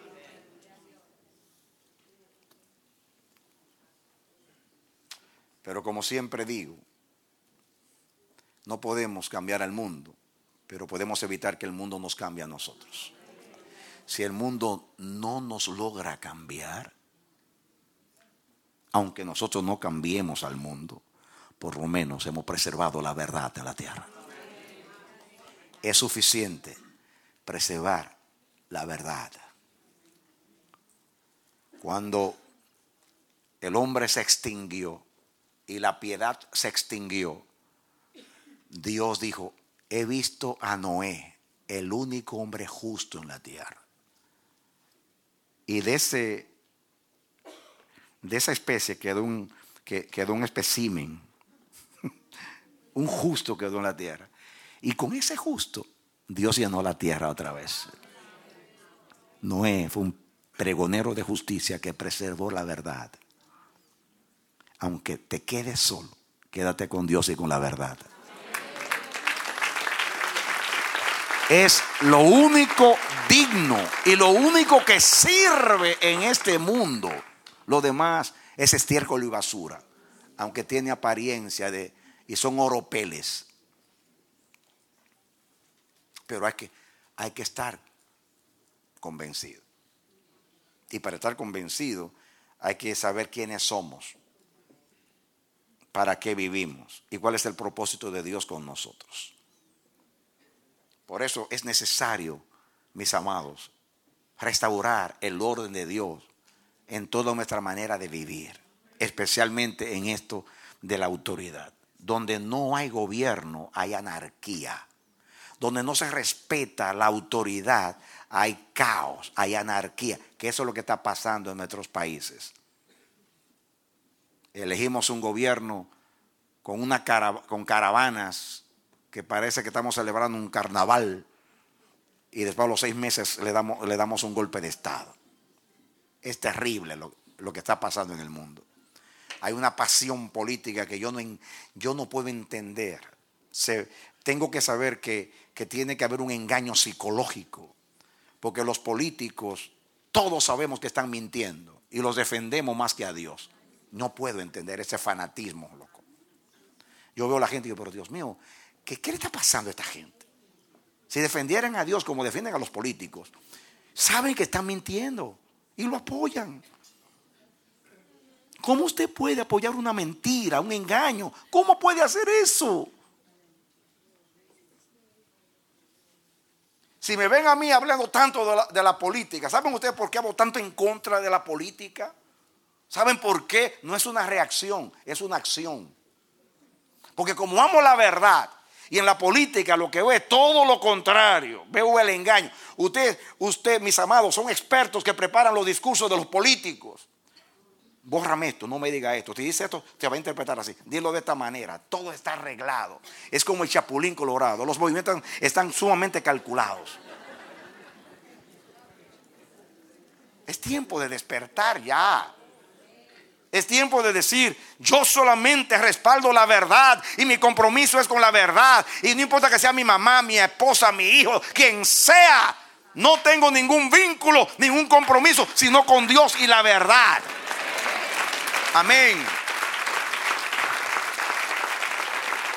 Pero como siempre digo, no podemos cambiar al mundo, pero podemos evitar que el mundo nos cambie a nosotros. Si el mundo no nos logra cambiar, aunque nosotros no cambiemos al mundo, por lo menos hemos preservado la verdad de la tierra. Es suficiente preservar la verdad. Cuando el hombre se extinguió y la piedad se extinguió, Dios dijo, he visto a Noé, el único hombre justo en la tierra. Y de ese de esa especie quedó un, que, quedó un espécimen, un justo quedó en la tierra. Y con ese justo Dios llenó la tierra otra vez. Noé fue un pregonero de justicia que preservó la verdad. Aunque te quedes solo, quédate con Dios y con la verdad. Es lo único digno y lo único que sirve en este mundo. Lo demás es estiércol y basura, aunque tiene apariencia de y son oropeles. Pero hay que, hay que estar convencido. Y para estar convencido hay que saber quiénes somos, para qué vivimos y cuál es el propósito de Dios con nosotros. Por eso es necesario, mis amados, restaurar el orden de Dios en toda nuestra manera de vivir, especialmente en esto de la autoridad. Donde no hay gobierno, hay anarquía. Donde no se respeta la autoridad, hay caos, hay anarquía, que eso es lo que está pasando en nuestros países. Elegimos un gobierno con, una cara, con caravanas que parece que estamos celebrando un carnaval y después a los seis meses le damos, le damos un golpe de estado. Es terrible lo, lo que está pasando en el mundo. Hay una pasión política que yo no, yo no puedo entender. Se, tengo que saber que, que tiene que haber un engaño psicológico, porque los políticos todos sabemos que están mintiendo y los defendemos más que a Dios. No puedo entender ese fanatismo, loco. Yo veo a la gente y digo, pero Dios mío, ¿qué, qué le está pasando a esta gente? Si defendieran a Dios como defienden a los políticos, saben que están mintiendo y lo apoyan. ¿Cómo usted puede apoyar una mentira, un engaño? ¿Cómo puede hacer eso? Si me ven a mí hablando tanto de la, de la política, ¿saben ustedes por qué hablo tanto en contra de la política? ¿Saben por qué? No es una reacción, es una acción. Porque como amo la verdad, y en la política lo que veo es todo lo contrario, veo el engaño. Usted, usted, mis amados, son expertos que preparan los discursos de los políticos. Bórrame esto, no me diga esto. Si dice esto, te va a interpretar así. Dilo de esta manera. Todo está arreglado. Es como el Chapulín Colorado. Los movimientos están sumamente calculados. Es tiempo de despertar ya. Es tiempo de decir, yo solamente respaldo la verdad y mi compromiso es con la verdad. Y no importa que sea mi mamá, mi esposa, mi hijo, quien sea. No tengo ningún vínculo, ningún compromiso, sino con Dios y la verdad. Amén.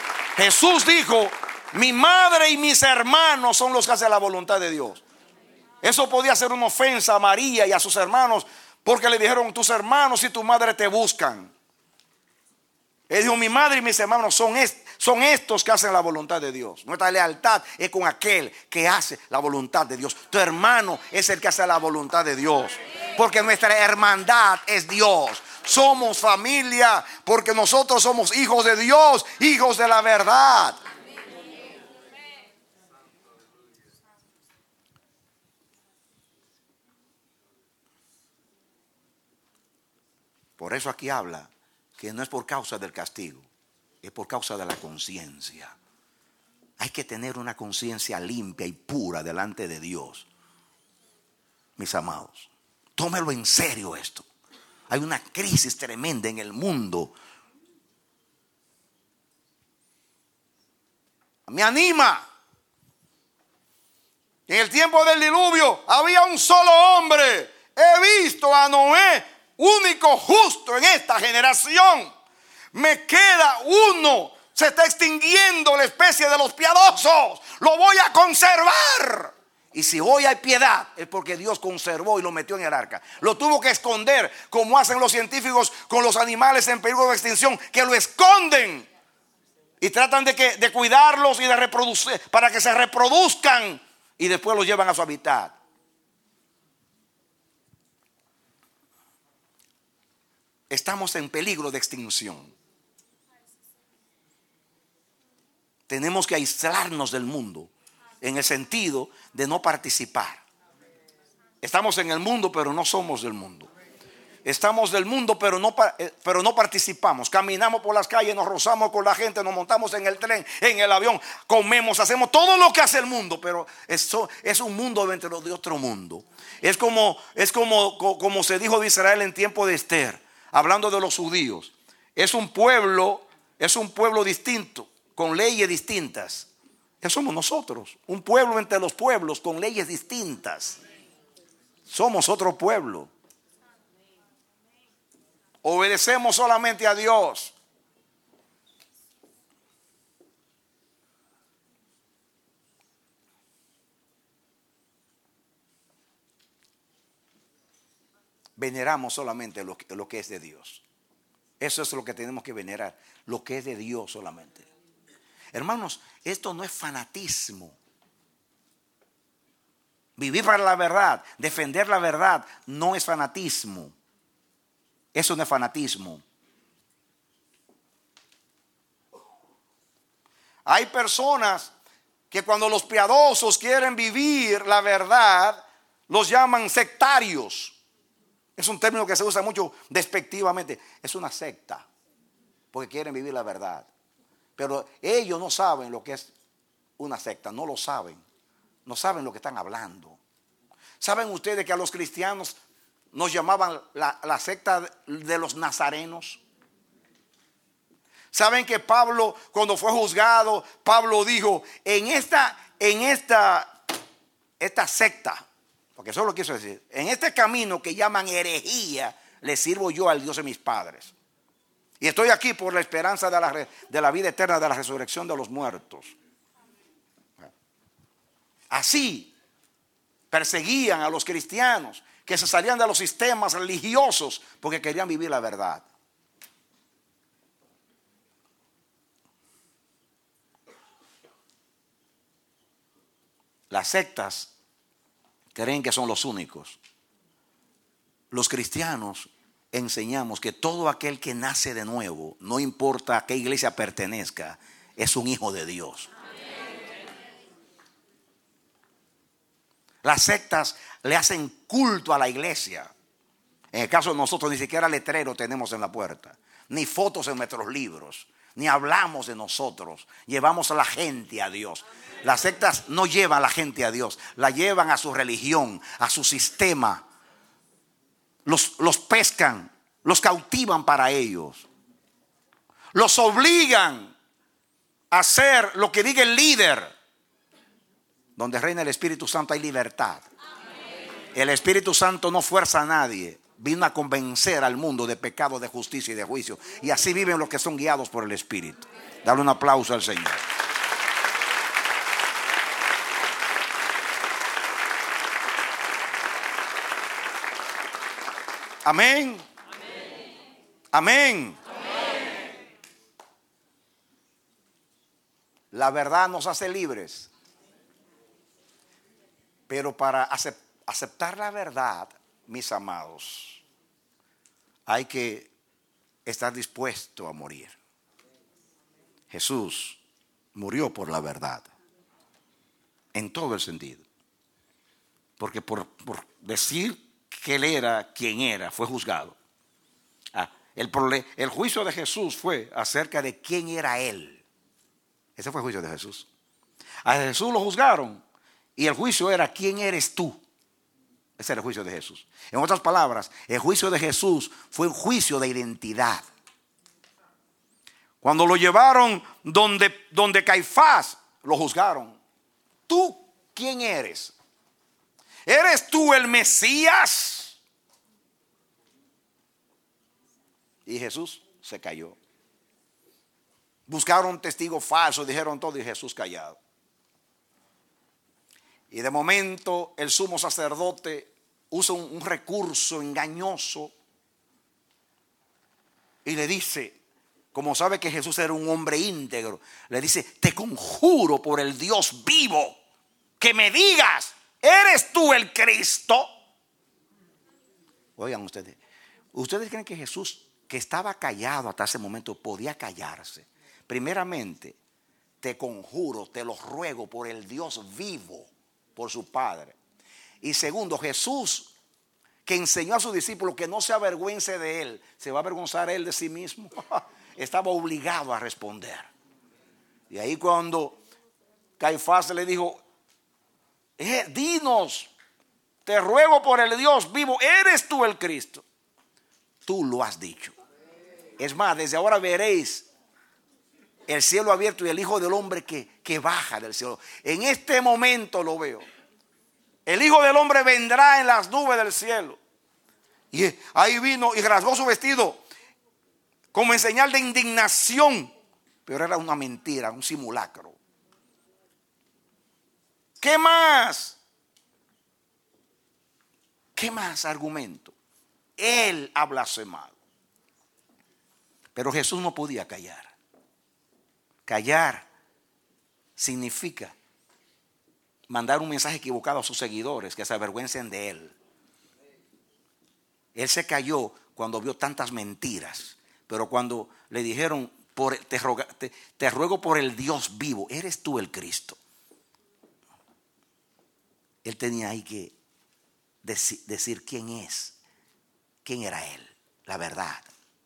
Jesús dijo, mi madre y mis hermanos son los que hacen la voluntad de Dios. Eso podía ser una ofensa a María y a sus hermanos, porque le dijeron: tus hermanos y tu madre te buscan. Él dijo: mi madre y mis hermanos son, est son estos que hacen la voluntad de Dios. Nuestra lealtad es con aquel que hace la voluntad de Dios. Tu hermano es el que hace la voluntad de Dios, porque nuestra hermandad es Dios. Somos familia porque nosotros somos hijos de Dios, hijos de la verdad. Por eso aquí habla que no es por causa del castigo, es por causa de la conciencia. Hay que tener una conciencia limpia y pura delante de Dios. Mis amados, tómelo en serio esto. Hay una crisis tremenda en el mundo. Me anima. En el tiempo del diluvio había un solo hombre. He visto a Noé, único justo en esta generación. Me queda uno. Se está extinguiendo la especie de los piadosos. Lo voy a conservar. Y si hoy hay piedad, es porque Dios conservó y lo metió en el arca. Lo tuvo que esconder, como hacen los científicos con los animales en peligro de extinción, que lo esconden y tratan de, que, de cuidarlos y de reproducir, para que se reproduzcan, y después los llevan a su hábitat. Estamos en peligro de extinción. Tenemos que aislarnos del mundo, en el sentido de no participar. Estamos en el mundo, pero no somos del mundo. Estamos del mundo, pero no, pero no participamos. Caminamos por las calles, nos rozamos con la gente, nos montamos en el tren, en el avión, comemos, hacemos todo lo que hace el mundo, pero eso es un mundo dentro de otro mundo. Es como, es como, como se dijo de Israel en tiempo de Esther, hablando de los judíos. Es un pueblo, es un pueblo distinto, con leyes distintas. Eso somos nosotros, un pueblo entre los pueblos con leyes distintas. Somos otro pueblo. Obedecemos solamente a Dios. Veneramos solamente lo que, lo que es de Dios. Eso es lo que tenemos que venerar, lo que es de Dios solamente. Hermanos, esto no es fanatismo. Vivir para la verdad, defender la verdad, no es fanatismo. Eso no es fanatismo. Hay personas que cuando los piadosos quieren vivir la verdad, los llaman sectarios. Es un término que se usa mucho despectivamente. Es una secta, porque quieren vivir la verdad. Pero ellos no saben lo que es una secta, no lo saben. No saben lo que están hablando. ¿Saben ustedes que a los cristianos nos llamaban la, la secta de los nazarenos? ¿Saben que Pablo, cuando fue juzgado, Pablo dijo, en esta, en esta, esta secta, porque eso lo quiso decir, en este camino que llaman herejía, le sirvo yo al Dios de mis padres. Y estoy aquí por la esperanza de la, de la vida eterna, de la resurrección de los muertos. Así perseguían a los cristianos que se salían de los sistemas religiosos porque querían vivir la verdad. Las sectas creen que son los únicos. Los cristianos enseñamos que todo aquel que nace de nuevo, no importa a qué iglesia pertenezca, es un hijo de Dios. Las sectas le hacen culto a la iglesia. En el caso de nosotros, ni siquiera letrero tenemos en la puerta, ni fotos en nuestros libros, ni hablamos de nosotros. Llevamos a la gente a Dios. Las sectas no llevan a la gente a Dios, la llevan a su religión, a su sistema. Los, los pescan, los cautivan para ellos. Los obligan a hacer lo que diga el líder. Donde reina el Espíritu Santo hay libertad. Amén. El Espíritu Santo no fuerza a nadie. Vino a convencer al mundo de pecado, de justicia y de juicio. Y así viven los que son guiados por el Espíritu. Dale un aplauso al Señor. Amén. Amén. Amén. La verdad nos hace libres. Pero para aceptar la verdad, mis amados, hay que estar dispuesto a morir. Jesús murió por la verdad, en todo el sentido. Porque por, por decir que él era quien era, fue juzgado. Ah, el, el juicio de Jesús fue acerca de quién era él. Ese fue el juicio de Jesús. A Jesús lo juzgaron y el juicio era quién eres tú. Ese era el juicio de Jesús. En otras palabras, el juicio de Jesús fue un juicio de identidad. Cuando lo llevaron donde, donde Caifás, lo juzgaron. ¿Tú quién eres? ¿Eres tú el Mesías? Y Jesús se calló. Buscaron testigos falsos, dijeron todo y Jesús callado. Y de momento el sumo sacerdote usa un, un recurso engañoso y le dice, como sabe que Jesús era un hombre íntegro, le dice, te conjuro por el Dios vivo que me digas, ¿eres tú el Cristo? Oigan ustedes, ¿ustedes creen que Jesús, que estaba callado hasta ese momento, podía callarse? Primeramente, te conjuro, te lo ruego por el Dios vivo, por su Padre. Y segundo, Jesús, que enseñó a sus discípulos que no se avergüence de él, ¿se va a avergonzar él de sí mismo? Estaba obligado a responder. Y ahí cuando Caifás le dijo, eh, dinos, te ruego por el Dios vivo, ¿eres tú el Cristo? Tú lo has dicho. Es más, desde ahora veréis el cielo abierto y el Hijo del Hombre que, que baja del cielo. En este momento lo veo. El Hijo del Hombre vendrá en las nubes del cielo. Y ahí vino y rasgó su vestido como en señal de indignación. Pero era una mentira, un simulacro. ¿Qué más? ¿Qué más argumento? Él ha blasfemado. Pero Jesús no podía callar. Callar significa mandar un mensaje equivocado a sus seguidores que se avergüencen de él. Él se calló cuando vio tantas mentiras, pero cuando le dijeron, por, te, roga, te, te ruego por el Dios vivo, ¿eres tú el Cristo? Él tenía ahí que decir, decir quién es, quién era él, la verdad.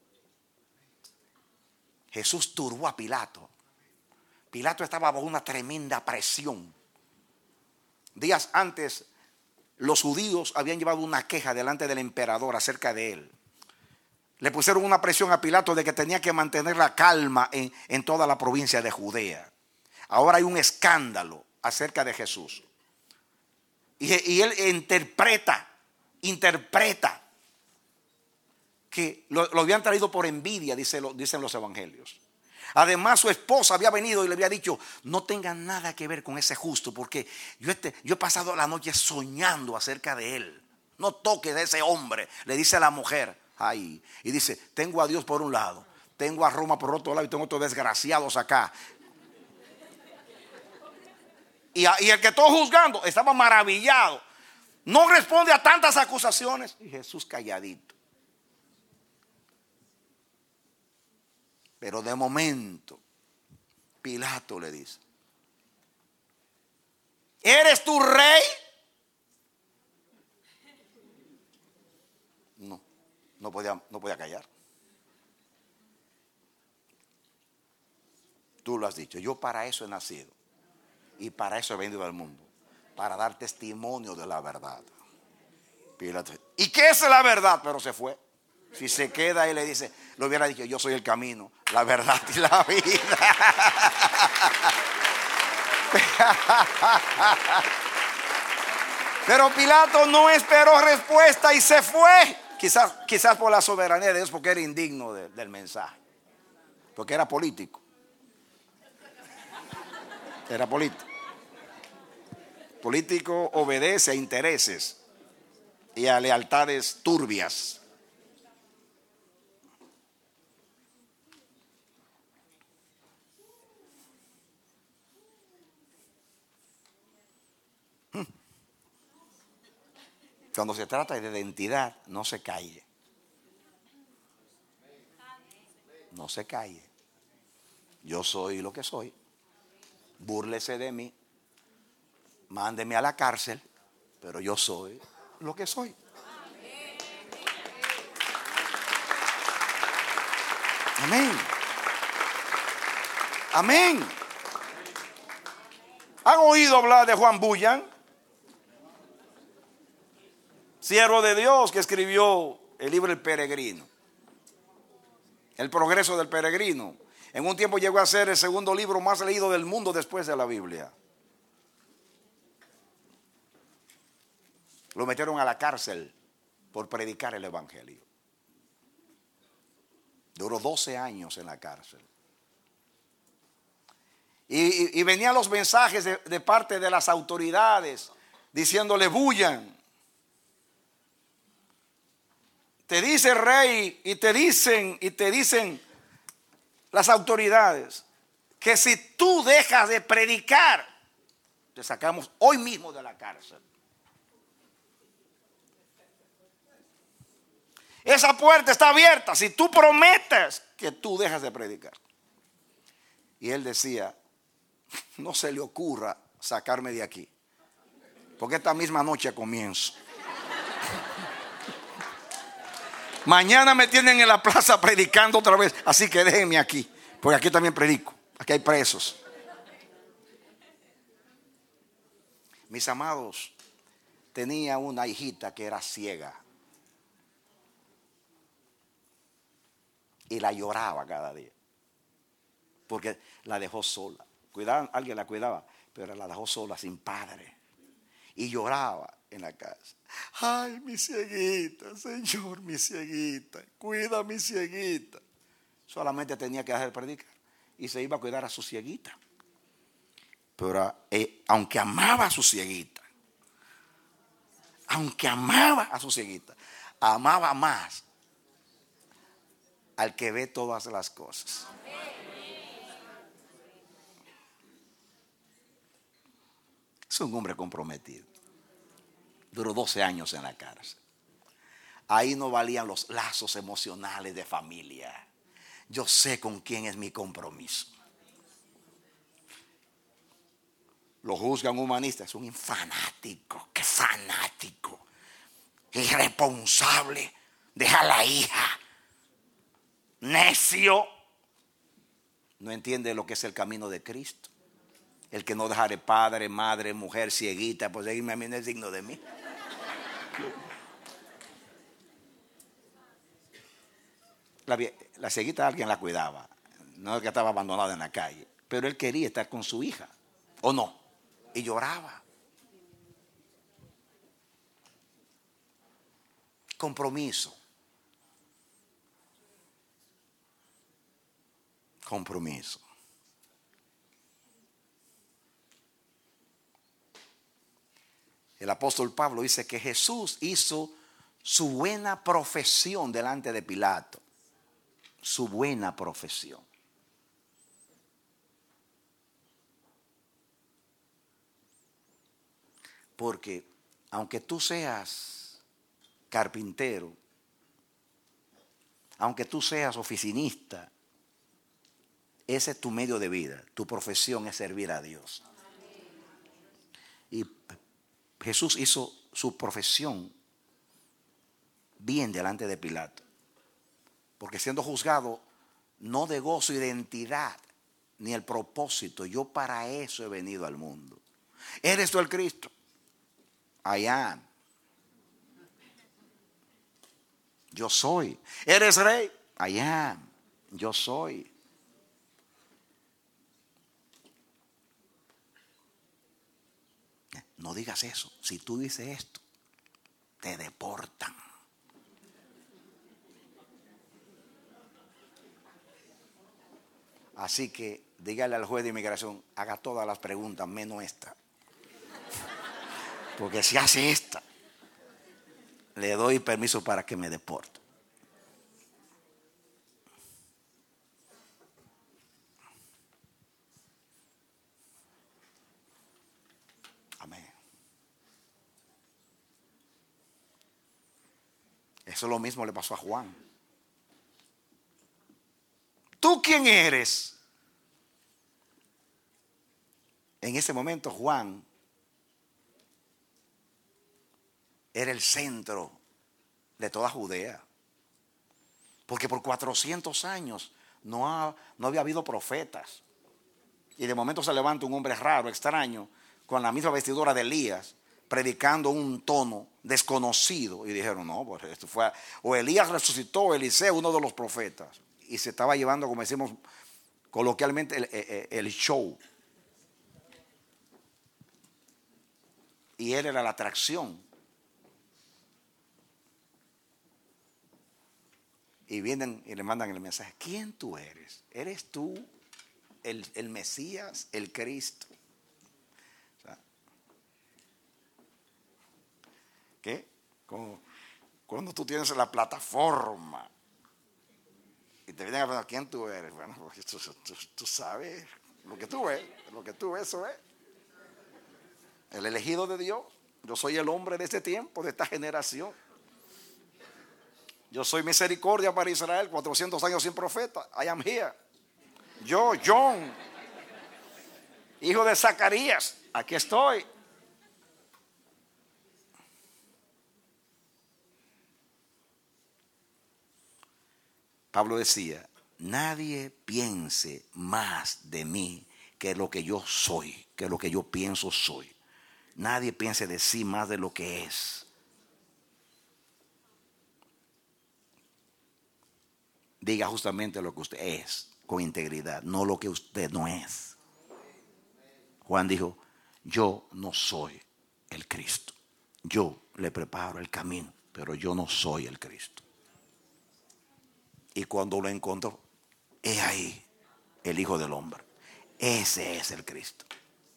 Jesús turbó a Pilato. Pilato estaba bajo una tremenda presión. Días antes, los judíos habían llevado una queja delante del emperador acerca de él. Le pusieron una presión a Pilato de que tenía que mantener la calma en, en toda la provincia de Judea. Ahora hay un escándalo acerca de Jesús. Y, y él interpreta, interpreta que lo, lo habían traído por envidia, dice, lo, dicen los evangelios. Además, su esposa había venido y le había dicho, no tenga nada que ver con ese justo, porque yo, este, yo he pasado la noche soñando acerca de él. No toques de ese hombre, le dice a la mujer. Ay, y dice, tengo a Dios por un lado, tengo a Roma por otro lado y tengo otros desgraciados acá. Y, a, y el que estuvo juzgando estaba maravillado. No responde a tantas acusaciones. Y Jesús calladito. Pero de momento, Pilato le dice, ¿eres tu rey? No, no podía, no podía callar. Tú lo has dicho, yo para eso he nacido y para eso he venido al mundo, para dar testimonio de la verdad. Pilato, ¿y qué es la verdad? Pero se fue. Si se queda y le dice, lo hubiera dicho, yo soy el camino, la verdad y la vida. Pero Pilato no esperó respuesta y se fue. Quizás, quizás por la soberanía de Dios, porque era indigno de, del mensaje. Porque era político. Era político. Político obedece a intereses y a lealtades turbias. Cuando se trata de identidad, no se calle. No se calle. Yo soy lo que soy. Búrlese de mí. Mándeme a la cárcel. Pero yo soy lo que soy. Amén. Amén. ¿Han oído hablar de Juan Bunyan? Siervo de Dios que escribió el libro El Peregrino. El progreso del peregrino. En un tiempo llegó a ser el segundo libro más leído del mundo después de la Biblia. Lo metieron a la cárcel por predicar el evangelio. Duró doce años en la cárcel. Y, y, y venían los mensajes de, de parte de las autoridades diciéndole: Bunyan, te dice el rey y te dicen y te dicen las autoridades que si tú dejas de predicar, te sacamos hoy mismo de la cárcel. Esa puerta está abierta si tú prometes que tú dejas de predicar. Y él decía: no se le ocurra sacarme de aquí, porque esta misma noche comienzo. Mañana me tienen en la plaza predicando otra vez, así que déjenme aquí, porque aquí también predico. Aquí hay presos. Mis amados, tenía una hijita que era ciega y la lloraba cada día porque la dejó sola. Cuidaba, alguien la cuidaba, pero la dejó sola, sin padre, y lloraba en la casa. Ay, mi cieguita, Señor, mi cieguita, cuida a mi cieguita. Solamente tenía que dejar de predicar y se iba a cuidar a su cieguita. Pero eh, aunque amaba a su cieguita, aunque amaba a su cieguita, amaba más al que ve todas las cosas. Es un hombre comprometido. Duró doce años en la cárcel. Ahí no valían los lazos emocionales de familia. Yo sé con quién es mi compromiso. Lo juzgan humanistas. Es un fanático. Qué fanático. Irresponsable. Deja a la hija. Necio. No entiende lo que es el camino de Cristo. El que no dejare padre, madre, mujer, cieguita, pues seguirme a mí no es digno de mí. La, la cieguita alguien la cuidaba, no es que estaba abandonada en la calle, pero él quería estar con su hija, ¿o no? Y lloraba. Compromiso. Compromiso. El apóstol Pablo dice que Jesús hizo su buena profesión delante de Pilato. Su buena profesión. Porque aunque tú seas carpintero, aunque tú seas oficinista, ese es tu medio de vida. Tu profesión es servir a Dios. Y Jesús hizo su profesión bien delante de Pilato. Porque siendo juzgado, no negó su identidad ni el propósito. Yo para eso he venido al mundo. ¿Eres tú el Cristo? I am. Yo soy. ¿Eres rey? I am. Yo soy. No digas eso. Si tú dices esto, te deportan. Así que dígale al juez de inmigración: haga todas las preguntas menos esta. Porque si hace esta, le doy permiso para que me deporte. Amén. Entonces lo mismo le pasó a Juan. ¿Tú quién eres? En ese momento Juan era el centro de toda Judea. Porque por cuatrocientos años no, ha, no había habido profetas. Y de momento se levanta un hombre raro, extraño, con la misma vestidura de Elías, predicando un tono desconocido. Y dijeron, no, pues esto fue, o Elías resucitó, o Eliseo, uno de los profetas. Y se estaba llevando, como decimos coloquialmente, el, el, el show. Y él era la atracción. Y vienen y le mandan el mensaje. ¿Quién tú eres? ¿Eres tú el, el Mesías, el Cristo? O sea, ¿qué? Como cuando tú tienes la plataforma y te vienen a preguntar quién tú eres. Bueno, pues tú, tú, tú sabes lo que tú ves, lo que tú ves, eso es. El elegido de Dios. Yo soy el hombre de este tiempo, de esta generación. Yo soy misericordia para Israel, cuatrocientos años sin profeta. I am here. Yo, John, hijo de Zacarías, aquí estoy. Pablo decía, nadie piense más de mí que lo que yo soy, que lo que yo pienso soy. Nadie piense de sí más de lo que es. Diga justamente lo que usted es, con integridad, no lo que usted no es. Juan dijo, yo no soy el Cristo. Yo le preparo el camino, pero yo no soy el Cristo. Y cuando lo encontró, he ahí el Hijo del Hombre. Ese es el Cristo.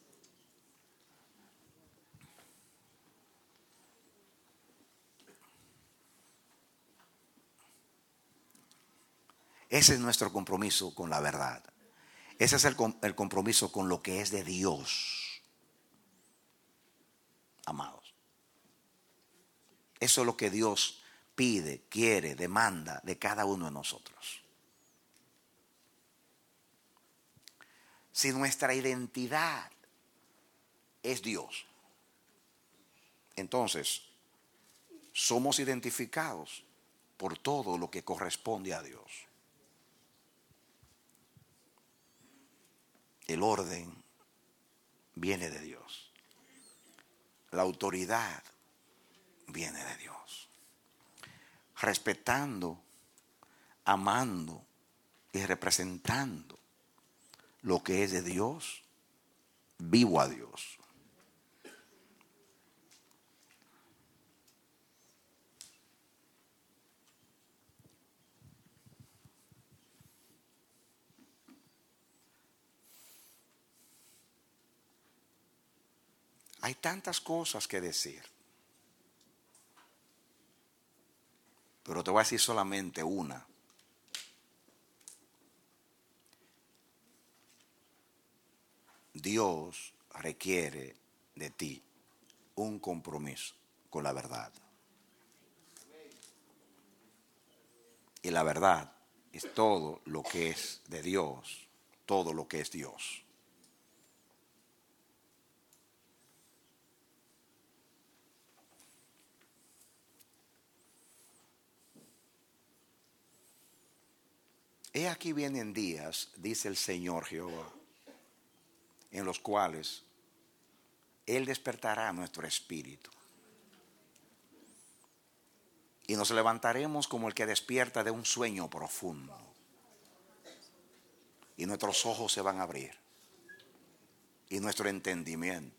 Ese es nuestro compromiso con la verdad. Ese es el, el compromiso con lo que es de Dios. Amados. Eso es lo que Dios pide, quiere, demanda de cada uno de nosotros. Si nuestra identidad es Dios, entonces somos identificados por todo lo que corresponde a Dios. El orden viene de Dios. La autoridad viene de Dios. Respetando, amando y representando lo que es de Dios, vivo a Dios. Hay tantas cosas que decir, pero te voy a decir solamente una. Dios requiere de ti un compromiso con la verdad. Y la verdad es todo lo que es de Dios, todo lo que es Dios. He aquí vienen días, dice el Señor Jehová, en los cuales Él despertará nuestro espíritu. Y nos levantaremos como el que despierta de un sueño profundo. Y nuestros ojos se van a abrir. Y nuestro entendimiento.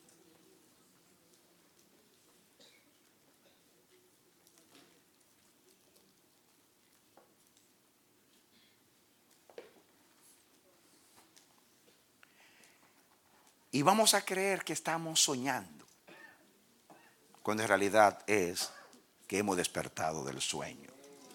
Y vamos a creer que estamos soñando, cuando en realidad es que hemos despertado del sueño.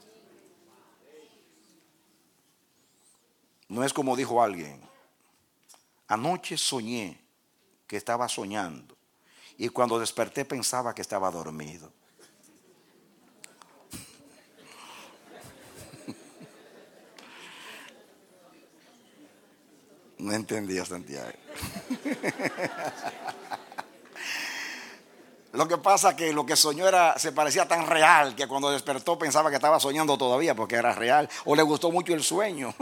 No es como dijo alguien, anoche soñé que estaba soñando y cuando desperté pensaba que estaba dormido. No entendió, Santiago. Lo que pasa es que lo que soñó era, se parecía tan real que cuando despertó pensaba que estaba soñando todavía porque era real, o le gustó mucho el sueño.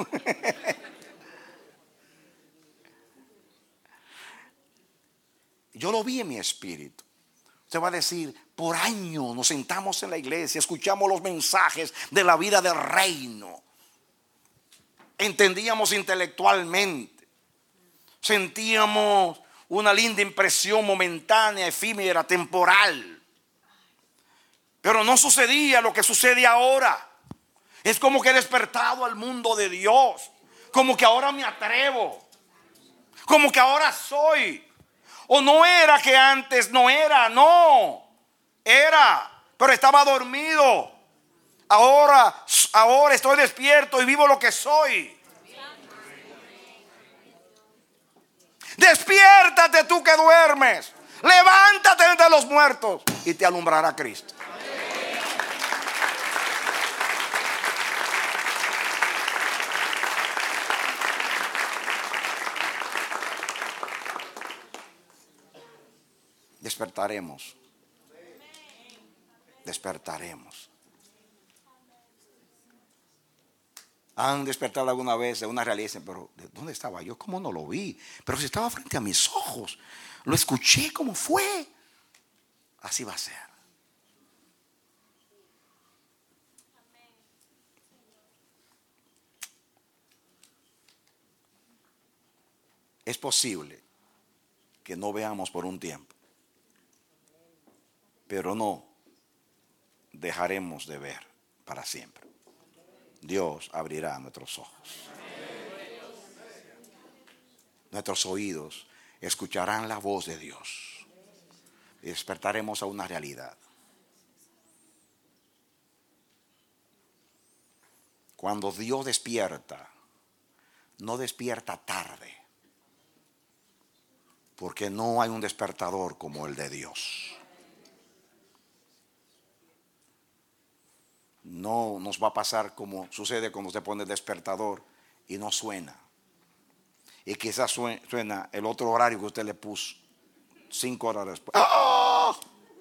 Yo lo vi en mi espíritu. Usted va a decir, por años nos sentamos en la iglesia, escuchamos los mensajes de la vida del reino. Entendíamos intelectualmente, sentíamos una linda impresión momentánea, efímera, temporal. Pero no sucedía lo que sucede ahora. Es como que he despertado al mundo de Dios. Como que ahora me atrevo. Como que ahora soy. O no era que antes no era, no. Era, pero estaba dormido. Ahora, ahora estoy despierto y vivo lo que soy. Despiértate tú que duermes. Levántate entre los muertos y te alumbrará Cristo. Despertaremos. Despertaremos. ¿Han despertado alguna vez de una realidad? Pero ¿de dónde estaba yo? ¿Cómo no lo vi? Pero si estaba frente a mis ojos, lo escuché, ¿cómo fue? Así va a ser. Es posible que no veamos por un tiempo, pero no dejaremos de ver para siempre. Dios abrirá nuestros ojos. Nuestros oídos escucharán la voz de Dios y despertaremos a una realidad. Cuando Dios despierta, no despierta tarde, porque no hay un despertador como el de Dios. No nos va a pasar como sucede cuando usted pone el despertador y no suena. Y quizás suena el otro horario que usted le puso cinco horas después. ¡Ah!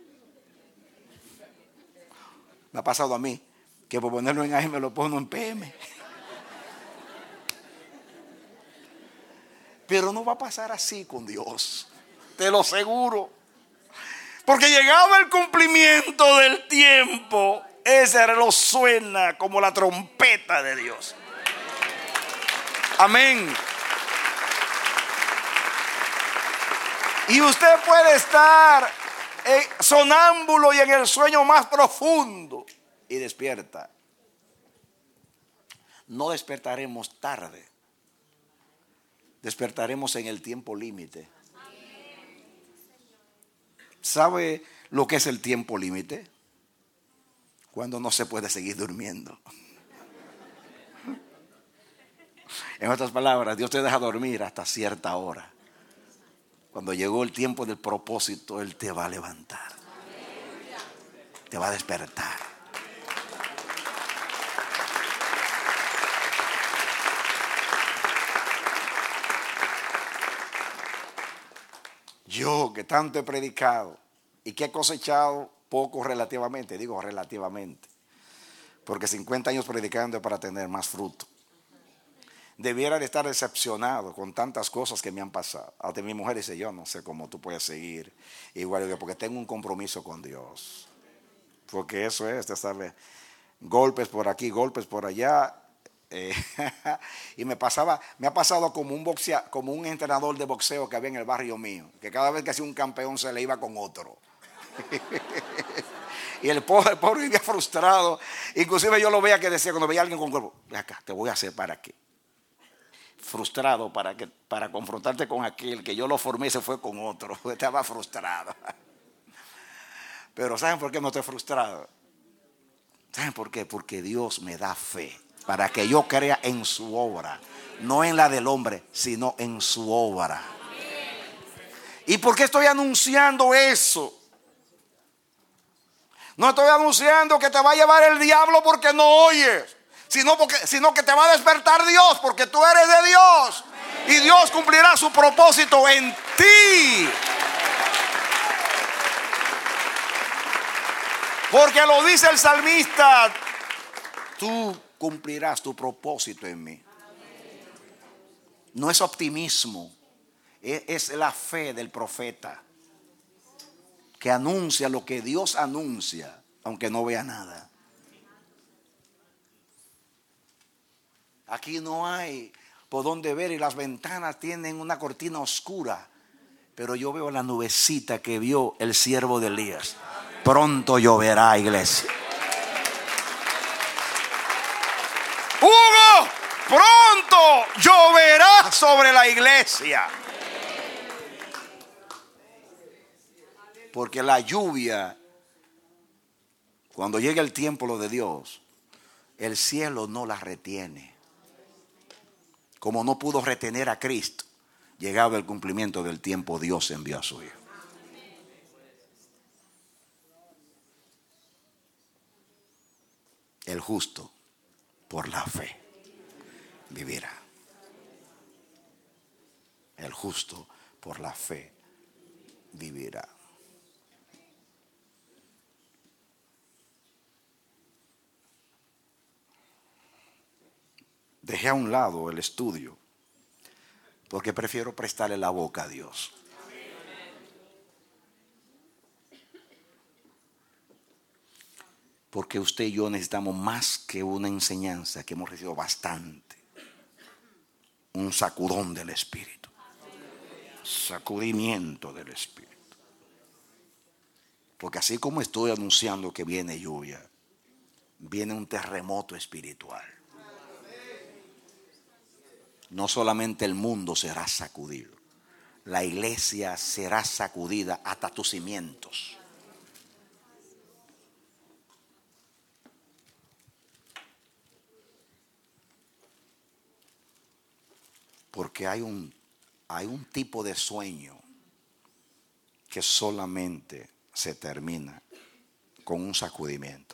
Me ha pasado a mí que por ponerlo en A M lo pongo en P M. Pero no va a pasar así con Dios, te lo aseguro. Porque llegado el cumplimiento del tiempo, ese reloj suena como la trompeta de Dios. Amén. Y usted puede estar eh, sonámbulo y en el sueño más profundo y despierta. No despertaremos tarde. Despertaremos en el tiempo límite. ¿Sabe lo que es el tiempo límite? Cuando no se puede seguir durmiendo. En otras palabras, Dios te deja dormir hasta cierta hora. Cuando llegó el tiempo del propósito, Él te va a levantar. Te va a despertar. Yo que tanto he predicado y que he cosechado poco relativamente, digo relativamente, porque cincuenta años predicando es para tener más fruto. Debiera de estar decepcionado con tantas cosas que me han pasado. Hasta mi mujer dice, yo no sé cómo tú puedes seguir igual, yo, porque tengo un compromiso con Dios. Porque eso es, usted sabe, golpes por aquí, golpes por allá. Eh, y me pasaba, me ha pasado como un boxea, como un entrenador de boxeo que había en el barrio mío, que cada vez que hacía un campeón se le iba con otro. Y el pobre, el pobre vivía frustrado. Inclusive yo lo veía que decía, cuando veía a alguien con cuerpo, ven acá, te voy a hacer para qué. Frustrado para, que, para confrontarte con aquel que yo lo formé y se fue con otro. Estaba frustrado. Pero ¿saben por qué no estoy frustrado? ¿Saben por qué? Porque Dios me da fe para que yo crea en su obra, no en la del hombre, sino en su obra. ¿Y por qué estoy anunciando eso? No estoy anunciando que te va a llevar el diablo porque no oyes, sino, porque, sino que te va a despertar Dios porque tú eres de Dios. y Dios cumplirá su propósito en ti. Porque lo dice el salmista, tú cumplirás tu propósito en mí. No es optimismo, es la fe del profeta que anuncia lo que Dios anuncia, aunque no vea nada. Aquí no hay por dónde ver y las ventanas tienen una cortina oscura, pero yo veo la nubecita que vio el siervo de Elías. Pronto lloverá, iglesia. Hugo, pronto lloverá sobre la iglesia. Porque la lluvia, cuando llegue el tiempo de Dios, el cielo no la retiene. Como no pudo retener a Cristo, llegado el cumplimiento del tiempo, Dios envió a su Hijo. El justo por la fe vivirá. El justo por la fe vivirá. Dejé a un lado el estudio porque prefiero prestarle la boca a Dios. Porque usted y yo necesitamos más que una enseñanza que hemos recibido bastante. Un sacudón del Espíritu. Sacudimiento del Espíritu. Porque así como estoy anunciando que viene lluvia, viene un terremoto espiritual. No solamente el mundo será sacudido, la iglesia será sacudida hasta tus cimientos. Porque hay un, hay un tipo de sueño que solamente se termina con un sacudimiento.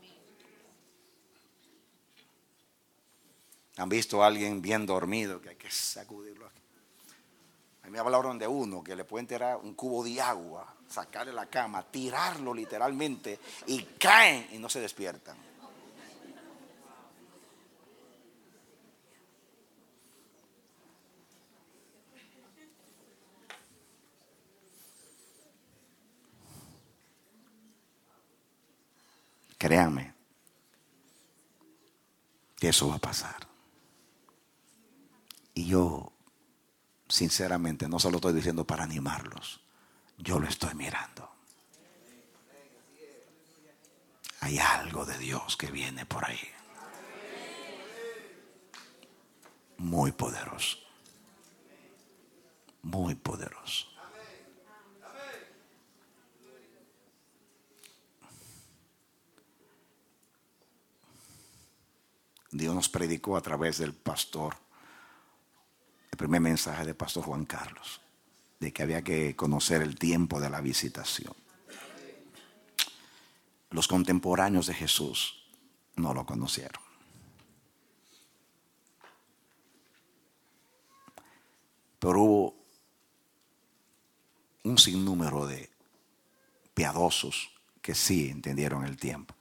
¿Han visto a alguien bien dormido que hay que sacudirlo? A mí me hablaron de uno que le pueden tirar un cubo de agua, sacarle la cama, tirarlo literalmente y caen y no se despiertan. Créanme que eso va a pasar. Y yo, sinceramente, no se lo estoy diciendo para animarlos. Yo lo estoy mirando. Hay algo de Dios que viene por ahí. Muy poderoso. Muy poderoso. Dios nos predicó a través del pastor, el primer mensaje del pastor Juan Carlos, de que había que conocer el tiempo de la visitación. Los contemporáneos de Jesús no lo conocieron. Pero hubo un sinnúmero de piadosos que sí entendieron el tiempo.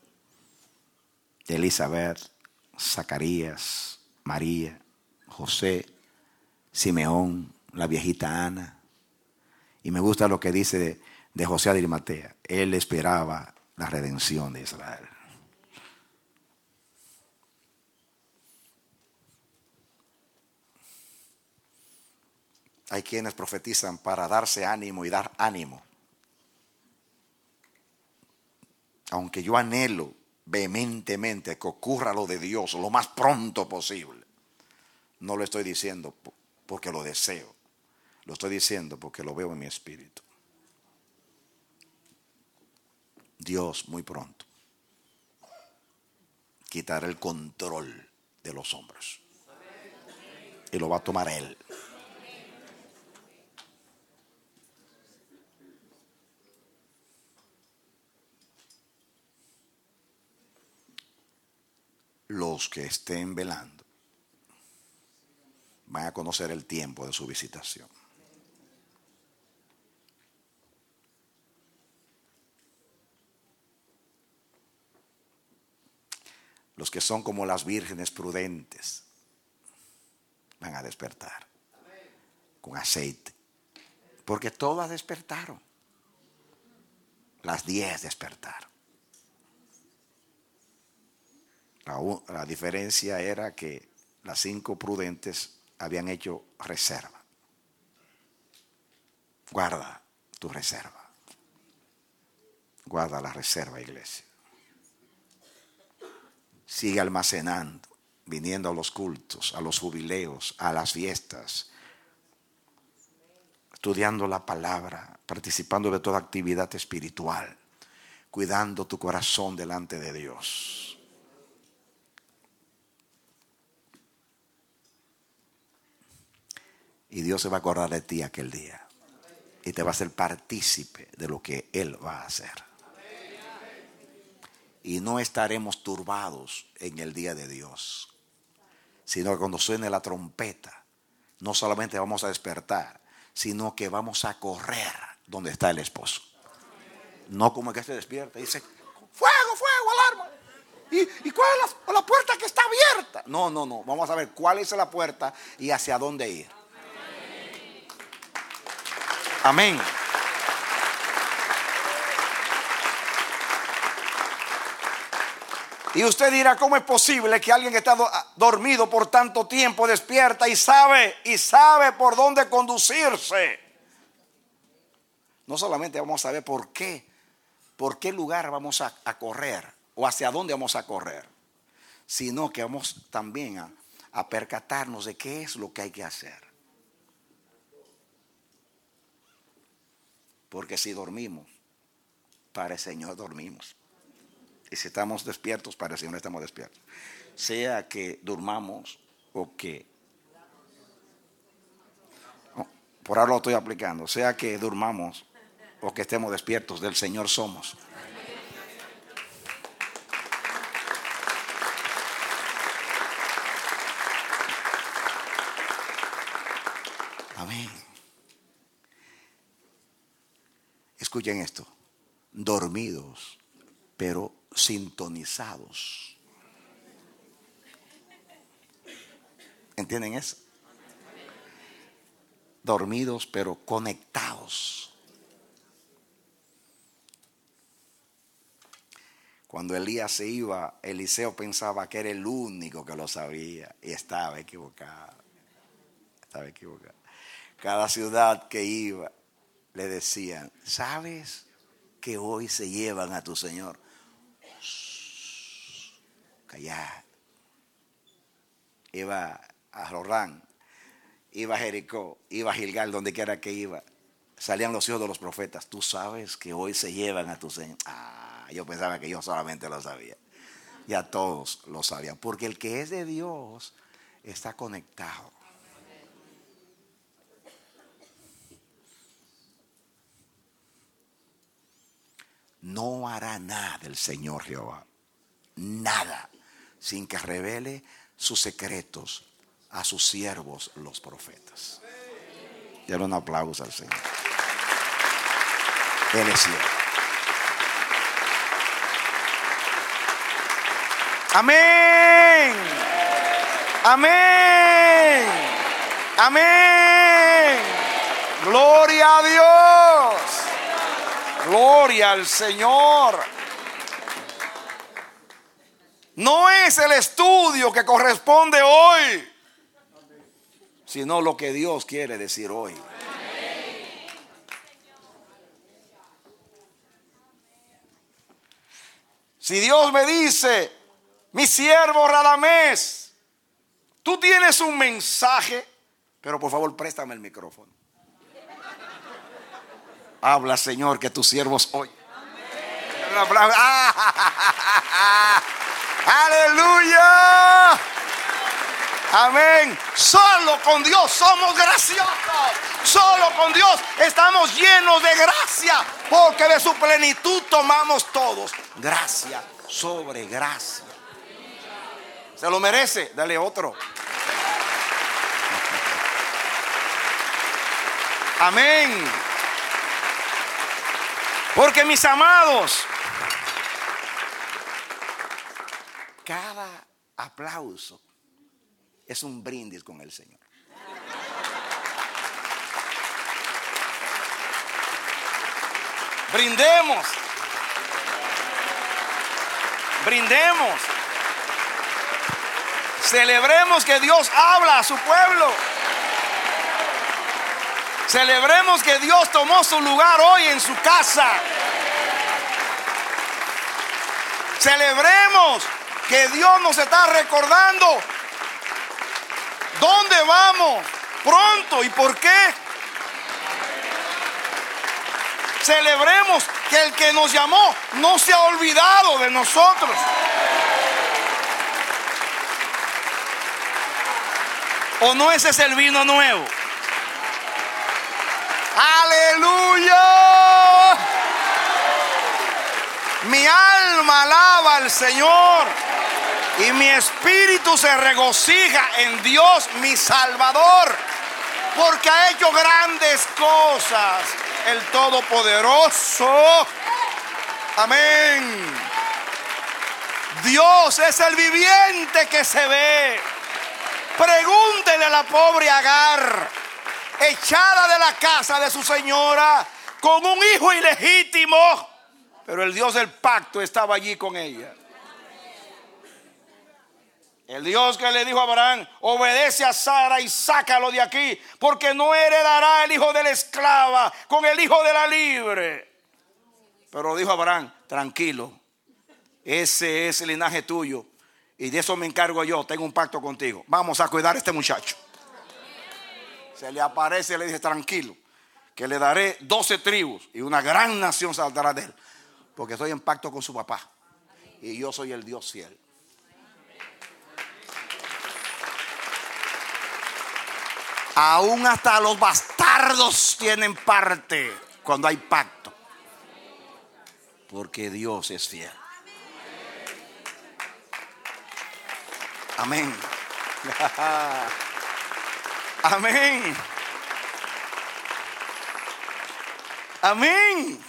Elizabeth, Zacarías, María, José, Simeón, la viejita Ana. Y me gusta lo que dice de, de José de Arimatea. Él esperaba la redención de Israel. Hay quienes profetizan para darse ánimo y dar ánimo. Aunque yo anhelo vehementemente que ocurra lo de Dios lo más pronto posible, no lo estoy diciendo porque lo deseo, lo estoy diciendo porque lo veo en mi espíritu. Dios muy pronto quitará el control de los hombres y lo va a tomar Él. Los que estén velando van a conocer el tiempo de su visitación. Los que son como las vírgenes prudentes van a despertar con aceite, porque todas despertaron. Las diez despertaron. La, la diferencia era que las cinco prudentes habían hecho reserva. Guarda tu reserva. Guarda la reserva, iglesia. Sigue almacenando, viniendo a los cultos, a los jubileos, a las fiestas, estudiando la palabra, participando de toda actividad espiritual, cuidando tu corazón delante de Dios. Y Dios se va a acordar de ti aquel día y te va a hacer partícipe de lo que Él va a hacer. Y no estaremos turbados en el día de Dios, sino que cuando suene la trompeta, no solamente vamos a despertar, sino que vamos a correr donde está el esposo. No como que se despierta y dice, fuego, fuego, alarma. ¿Y, y cuál es la, la puerta que está abierta? No, no, no. Vamos a ver cuál es la puerta y hacia dónde ir. Amén. Y usted dirá, ¿cómo es posible que alguien que está dormido por tanto tiempo despierta y sabe, y sabe por dónde conducirse? No solamente vamos a saber por qué, por qué lugar vamos a, a correr o hacia dónde vamos a correr, sino que vamos también a, a percatarnos de qué es lo que hay que hacer. Porque si dormimos, para el Señor dormimos. Y si estamos despiertos, para el Señor estamos despiertos. Sea que durmamos o que... Oh, por ahora lo estoy aplicando. Sea que durmamos o que estemos despiertos, del Señor somos. Amén. Escuchen esto. Dormidos, pero sintonizados. ¿Entienden eso? Dormidos pero conectados. Cuando Elías se iba, Eliseo pensaba que era el único que lo sabía y estaba equivocado. Estaba equivocado. Cada ciudad que iba le decían, ¿sabes que hoy se llevan a tu Señor? Callad. Iba a Jordán, iba a Jericó, iba a Gilgal, donde quiera que iba. Salían los hijos de los profetas. Tú sabes que hoy se llevan a tu Señor. Ah, yo pensaba que yo solamente lo sabía. Ya todos lo sabían. Porque el que es de Dios está conectado. No hará nada el Señor Jehová. Nada. Sin que revele sus secretos a sus siervos los profetas. Denle un aplauso al Señor. Él es cielo. Amén. Amén. Amén. Gloria a Dios. Gloria al Señor. No es el estudio que corresponde hoy, sino lo que Dios quiere decir hoy. Si Dios me dice, mi siervo Radamés, tú tienes un mensaje, pero por favor préstame el micrófono. Habla, Señor, que tus siervos oyen. ¡Ah! ¡Aleluya! Amén. Solo con Dios somos graciosos. Solo con Dios estamos llenos de gracia, porque de su plenitud tomamos todos gracia sobre gracia. ¿Se lo merece? Dale otro. Amén. Porque mis amados, cada aplauso es un brindis con el Señor. Brindemos. Brindemos. Celebremos que Dios habla a su pueblo. Celebremos que Dios tomó su lugar hoy en su casa. Celebremos que Dios nos está recordando dónde vamos pronto y por qué. Celebremos que el que nos llamó no se ha olvidado de nosotros. ¿O no ese es el vino nuevo? ¡Aleluya! Mi alma alaba al Señor y mi espíritu se regocija en Dios mi Salvador, porque ha hecho grandes cosas el Todopoderoso. Amén. Dios es el viviente que se ve. Pregúntele a la pobre Agar, echada de la casa de su señora con un hijo ilegítimo, pero el Dios del pacto estaba allí con ella. El Dios que le dijo a Abraham: obedece a Sara y sácalo de aquí, porque no heredará el hijo de la esclava con el hijo de la libre. Pero dijo Abraham: tranquilo, ese es el linaje tuyo y de eso me encargo yo, tengo un pacto contigo, vamos a cuidar a este muchacho. Se le aparece y le dice: tranquilo, que le daré doce tribus y una gran nación saldrá de él, porque estoy en pacto con su papá y yo soy el Dios fiel. Aún hasta los bastardos tienen parte cuando hay pacto, porque Dios es fiel. Amén. Amén. Amén.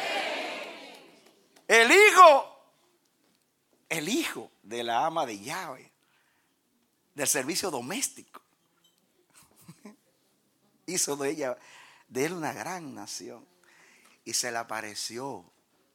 El hijo, el hijo de la ama de Yahweh, del servicio doméstico, hizo de ella, de él una gran nación, y se le apareció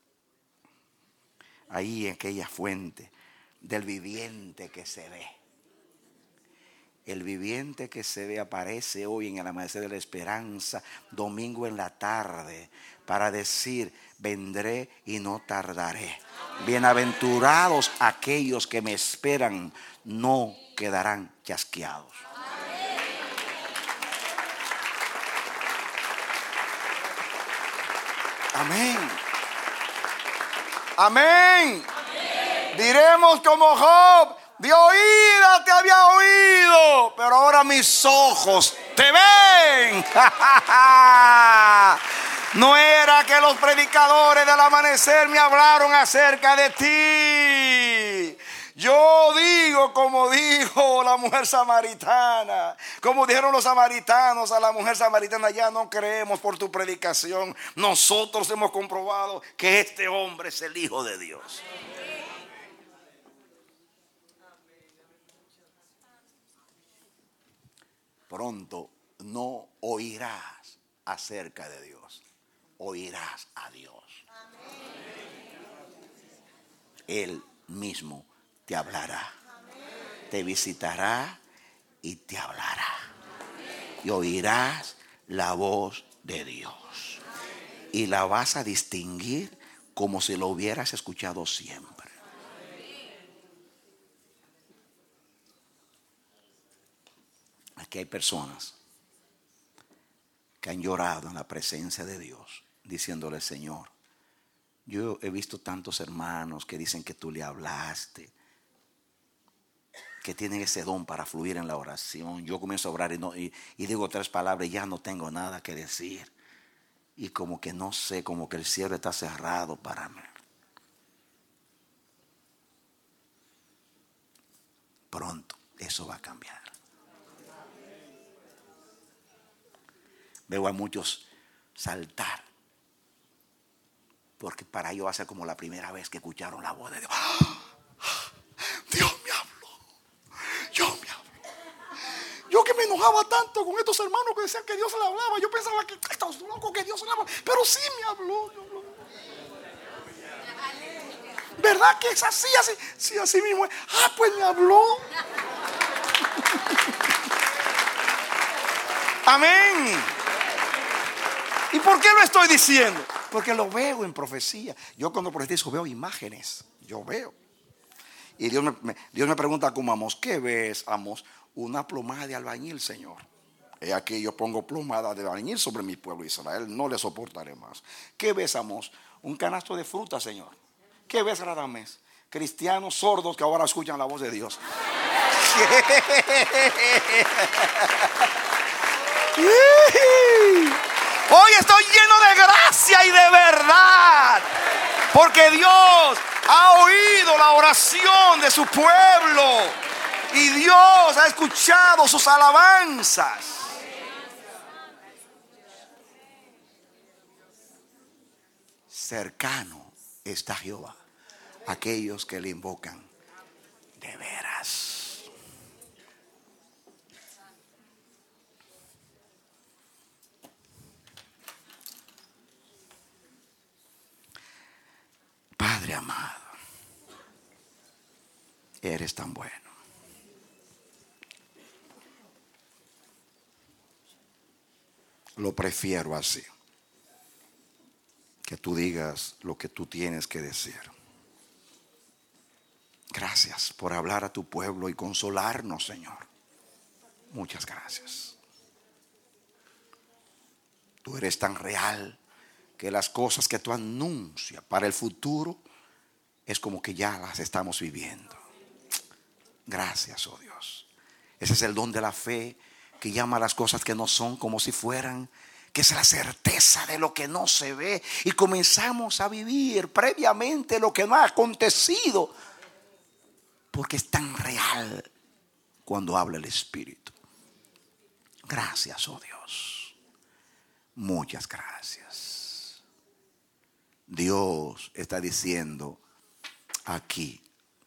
ahí en aquella fuente del viviente que se ve. El viviente que se ve aparece hoy en el amanecer de la esperanza, domingo en la tarde, para decir: vendré y no tardaré. Bienaventurados aquellos que me esperan, no quedarán chasqueados. Amén. Amén. Amén. Diremos como Job: de oídas te había oído, pero ahora mis ojos te ven. No era que los predicadores del amanecer me hablaron acerca de ti. Yo digo como dijo la mujer samaritana, como dijeron los samaritanos a la mujer samaritana: ya no creemos por tu predicación, nosotros hemos comprobado que este hombre es el Hijo de Dios. Pronto no oirás acerca de Dios, oirás a Dios. Él mismo te hablará, te visitará y te hablará. Y oirás la voz de Dios. Y la vas a distinguir como si lo hubieras escuchado siempre. Aquí hay personas que han llorado en la presencia de Dios, diciéndole: Señor, yo he visto tantos hermanos que dicen que tú le hablaste, que tienen ese don para fluir en la oración. Yo comienzo a orar y, no, y, y digo tres palabras y ya no tengo nada que decir. Y como que no sé, como que el cielo está cerrado para mí. Pronto eso va a cambiar. veo a muchos saltar, porque para ellos va a ser como la primera vez que escucharon la voz de Dios. Dios me habló, Dios me habló. Yo que me enojaba tanto con estos hermanos que decían que Dios le hablaba, yo pensaba que estos locos que Dios le hablaba, pero sí me habló, me habló. ¿Verdad que es así? Así, sí, así mismo es. Ah, pues me habló. Amén. ¿Y por qué lo estoy diciendo? Porque lo veo en profecía. Yo cuando profetizo veo imágenes. Yo veo. Y Dios me, me, Dios me pregunta como Amós, ¿qué ves, Amós? Una plomada de albañil, Señor. He aquí yo pongo plomada de albañil sobre mi pueblo Israel. No le soportaré más. ¿Qué ves, Amós? Un canasto de fruta, Señor. ¿Qué ves, Radamés? Cristianos sordos que ahora escuchan la voz de Dios. Hoy estoy lleno de gracia y de verdad, porque Dios ha oído la oración de su pueblo y Dios ha escuchado sus alabanzas. Cercano está Jehová a aquellos que le invocan de veras. Padre amado, eres tan bueno. Lo prefiero así, que tú digas lo que tú tienes que decir. Gracias por hablar a tu pueblo y consolarnos, Señor. Muchas gracias. Tú eres tan real que las cosas que tú anuncias para el futuro es como que ya las estamos viviendo. Gracias, oh Dios. Ese es el don de la fe, que llama a las cosas que no son como si fueran, que es la certeza de lo que no se ve, y comenzamos a vivir previamente lo que no ha acontecido, porque es tan real cuando habla el Espíritu. Gracias, oh Dios. Muchas gracias. Dios está diciendo aquí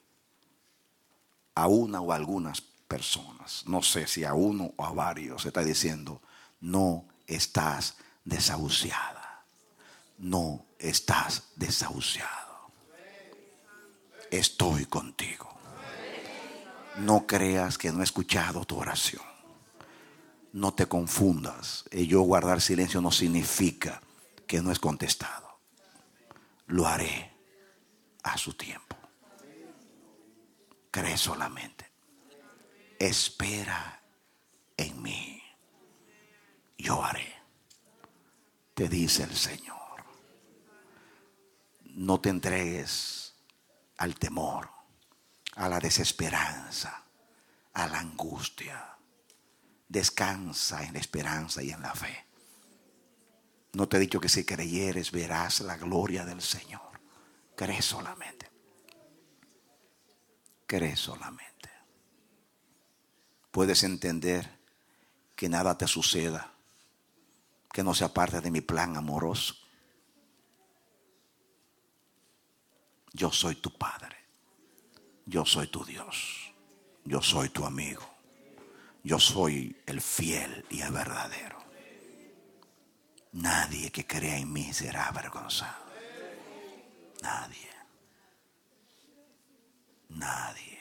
a una o a algunas personas, no sé si a uno o a varios, está diciendo: no estás desahuciada, no estás desahuciado, estoy contigo. No creas que no he escuchado tu oración, no te confundas. El yo guardar silencio no significa que no es contestado. Lo haré a su tiempo. Cree solamente. Espera en mí. Yo haré. Te dice el Señor. No te entregues al temor, a la desesperanza, a la angustia. Descansa en la esperanza y en la fe. No te he dicho que si creyeres verás la gloria del Señor. Cree solamente. Cree solamente. Puedes entender que nada te suceda que no sea parte de mi plan amoroso. Yo soy tu Padre. Yo soy tu Dios. Yo soy tu amigo. Yo soy el fiel y el verdadero. Nadie que crea en mí será avergonzado. Nadie. Nadie.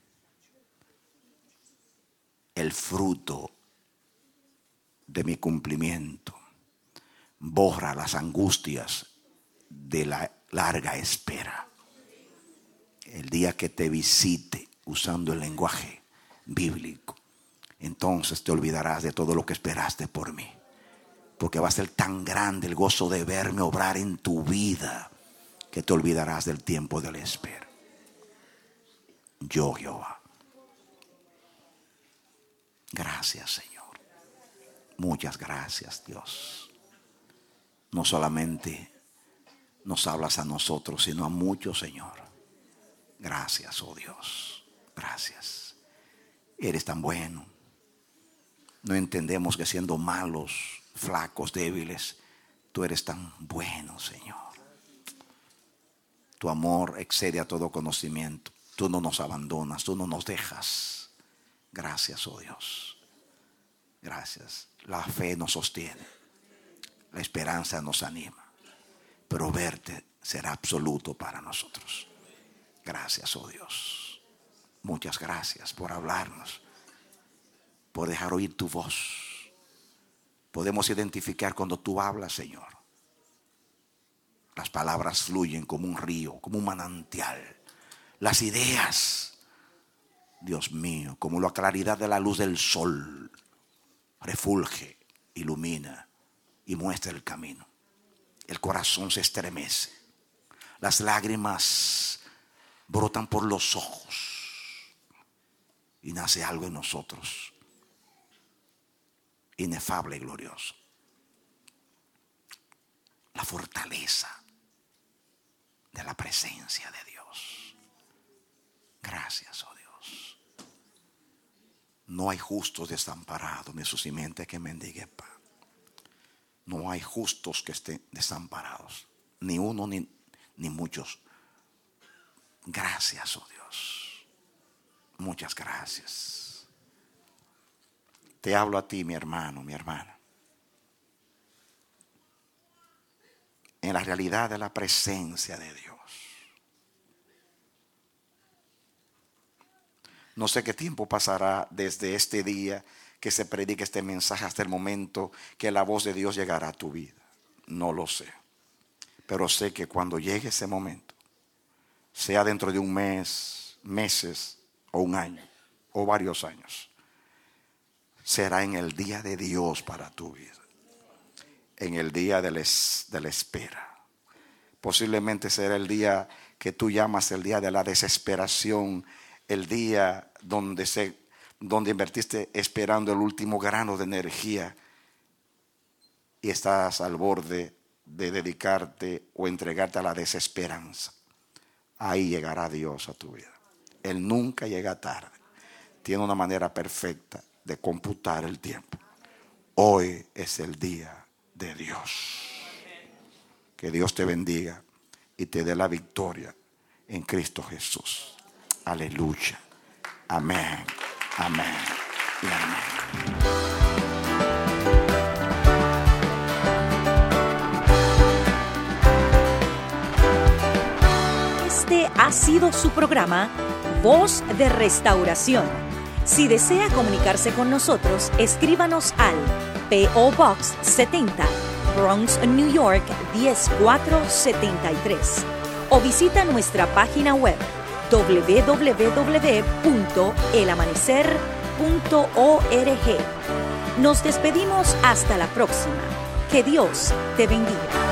El fruto de mi cumplimiento borra las angustias de la larga espera. El día que te visite usando el lenguaje bíblico, entonces te olvidarás de todo lo que esperaste por mí. Porque va a ser tan grande el gozo de verme obrar en tu vida que te olvidarás del tiempo de la espera. Yo, Jehová. Gracias, Señor. Muchas gracias, Dios. No solamente nos hablas a nosotros, sino a muchos, Señor. Gracias, oh Dios. Gracias. Eres tan bueno. No entendemos que siendo malos flacos, débiles. Tú eres tan bueno, Señor. Tu amor excede a todo conocimiento. Tú no nos abandonas, tú no nos dejas. Gracias, oh Dios. Gracias. La fe nos sostiene. La esperanza nos anima. Pero verte será absoluto para nosotros. Gracias, oh Dios. Muchas gracias por hablarnos, por dejar oír tu voz. Podemos identificar cuando tú hablas, Señor. Las palabras fluyen como un río, como un manantial. Las ideas, Dios mío, como la claridad de la luz del sol, refulge, ilumina y muestra el camino. El corazón se estremece. Las lágrimas brotan por los ojos. Y nace algo en nosotros. Inefable y glorioso. La fortaleza de la presencia de Dios. Gracias, oh Dios. No hay justos desamparados, ni su simiente que mendigue pan. No hay justos que estén desamparados, ni uno ni, ni muchos. Gracias, oh Dios. Muchas gracias. Te hablo a ti, mi hermano, mi hermana. En la realidad de la presencia de Dios. No sé qué tiempo pasará desde este día que se predique este mensaje hasta el momento que la voz de Dios llegará a tu vida. No lo sé. Pero sé que cuando llegue ese momento, sea dentro de un mes, meses o un año o varios años, será en el día de Dios para tu vida. En el día de la, de la espera. Posiblemente será el día que tú llamas el día de la desesperación, el día donde, se, donde invertiste esperando el último grano de energía y estás al borde de dedicarte o entregarte a la desesperanza. Ahí llegará Dios a tu vida. Él nunca llega tarde. Tiene una manera perfecta de computar el tiempo. Hoy es el día de Dios. Que Dios te bendiga y te dé la victoria en Cristo Jesús. Aleluya. Amén. Amén. Y amén. Este ha sido su programa Voz de Restauración. Si desea comunicarse con nosotros, escríbanos al P O Box setenta, Bronx, New York diez mil cuatrocientos setenta y tres o visita nuestra página web doble u doble u doble u punto el amanecer punto org. Nos despedimos hasta la próxima. Que Dios te bendiga.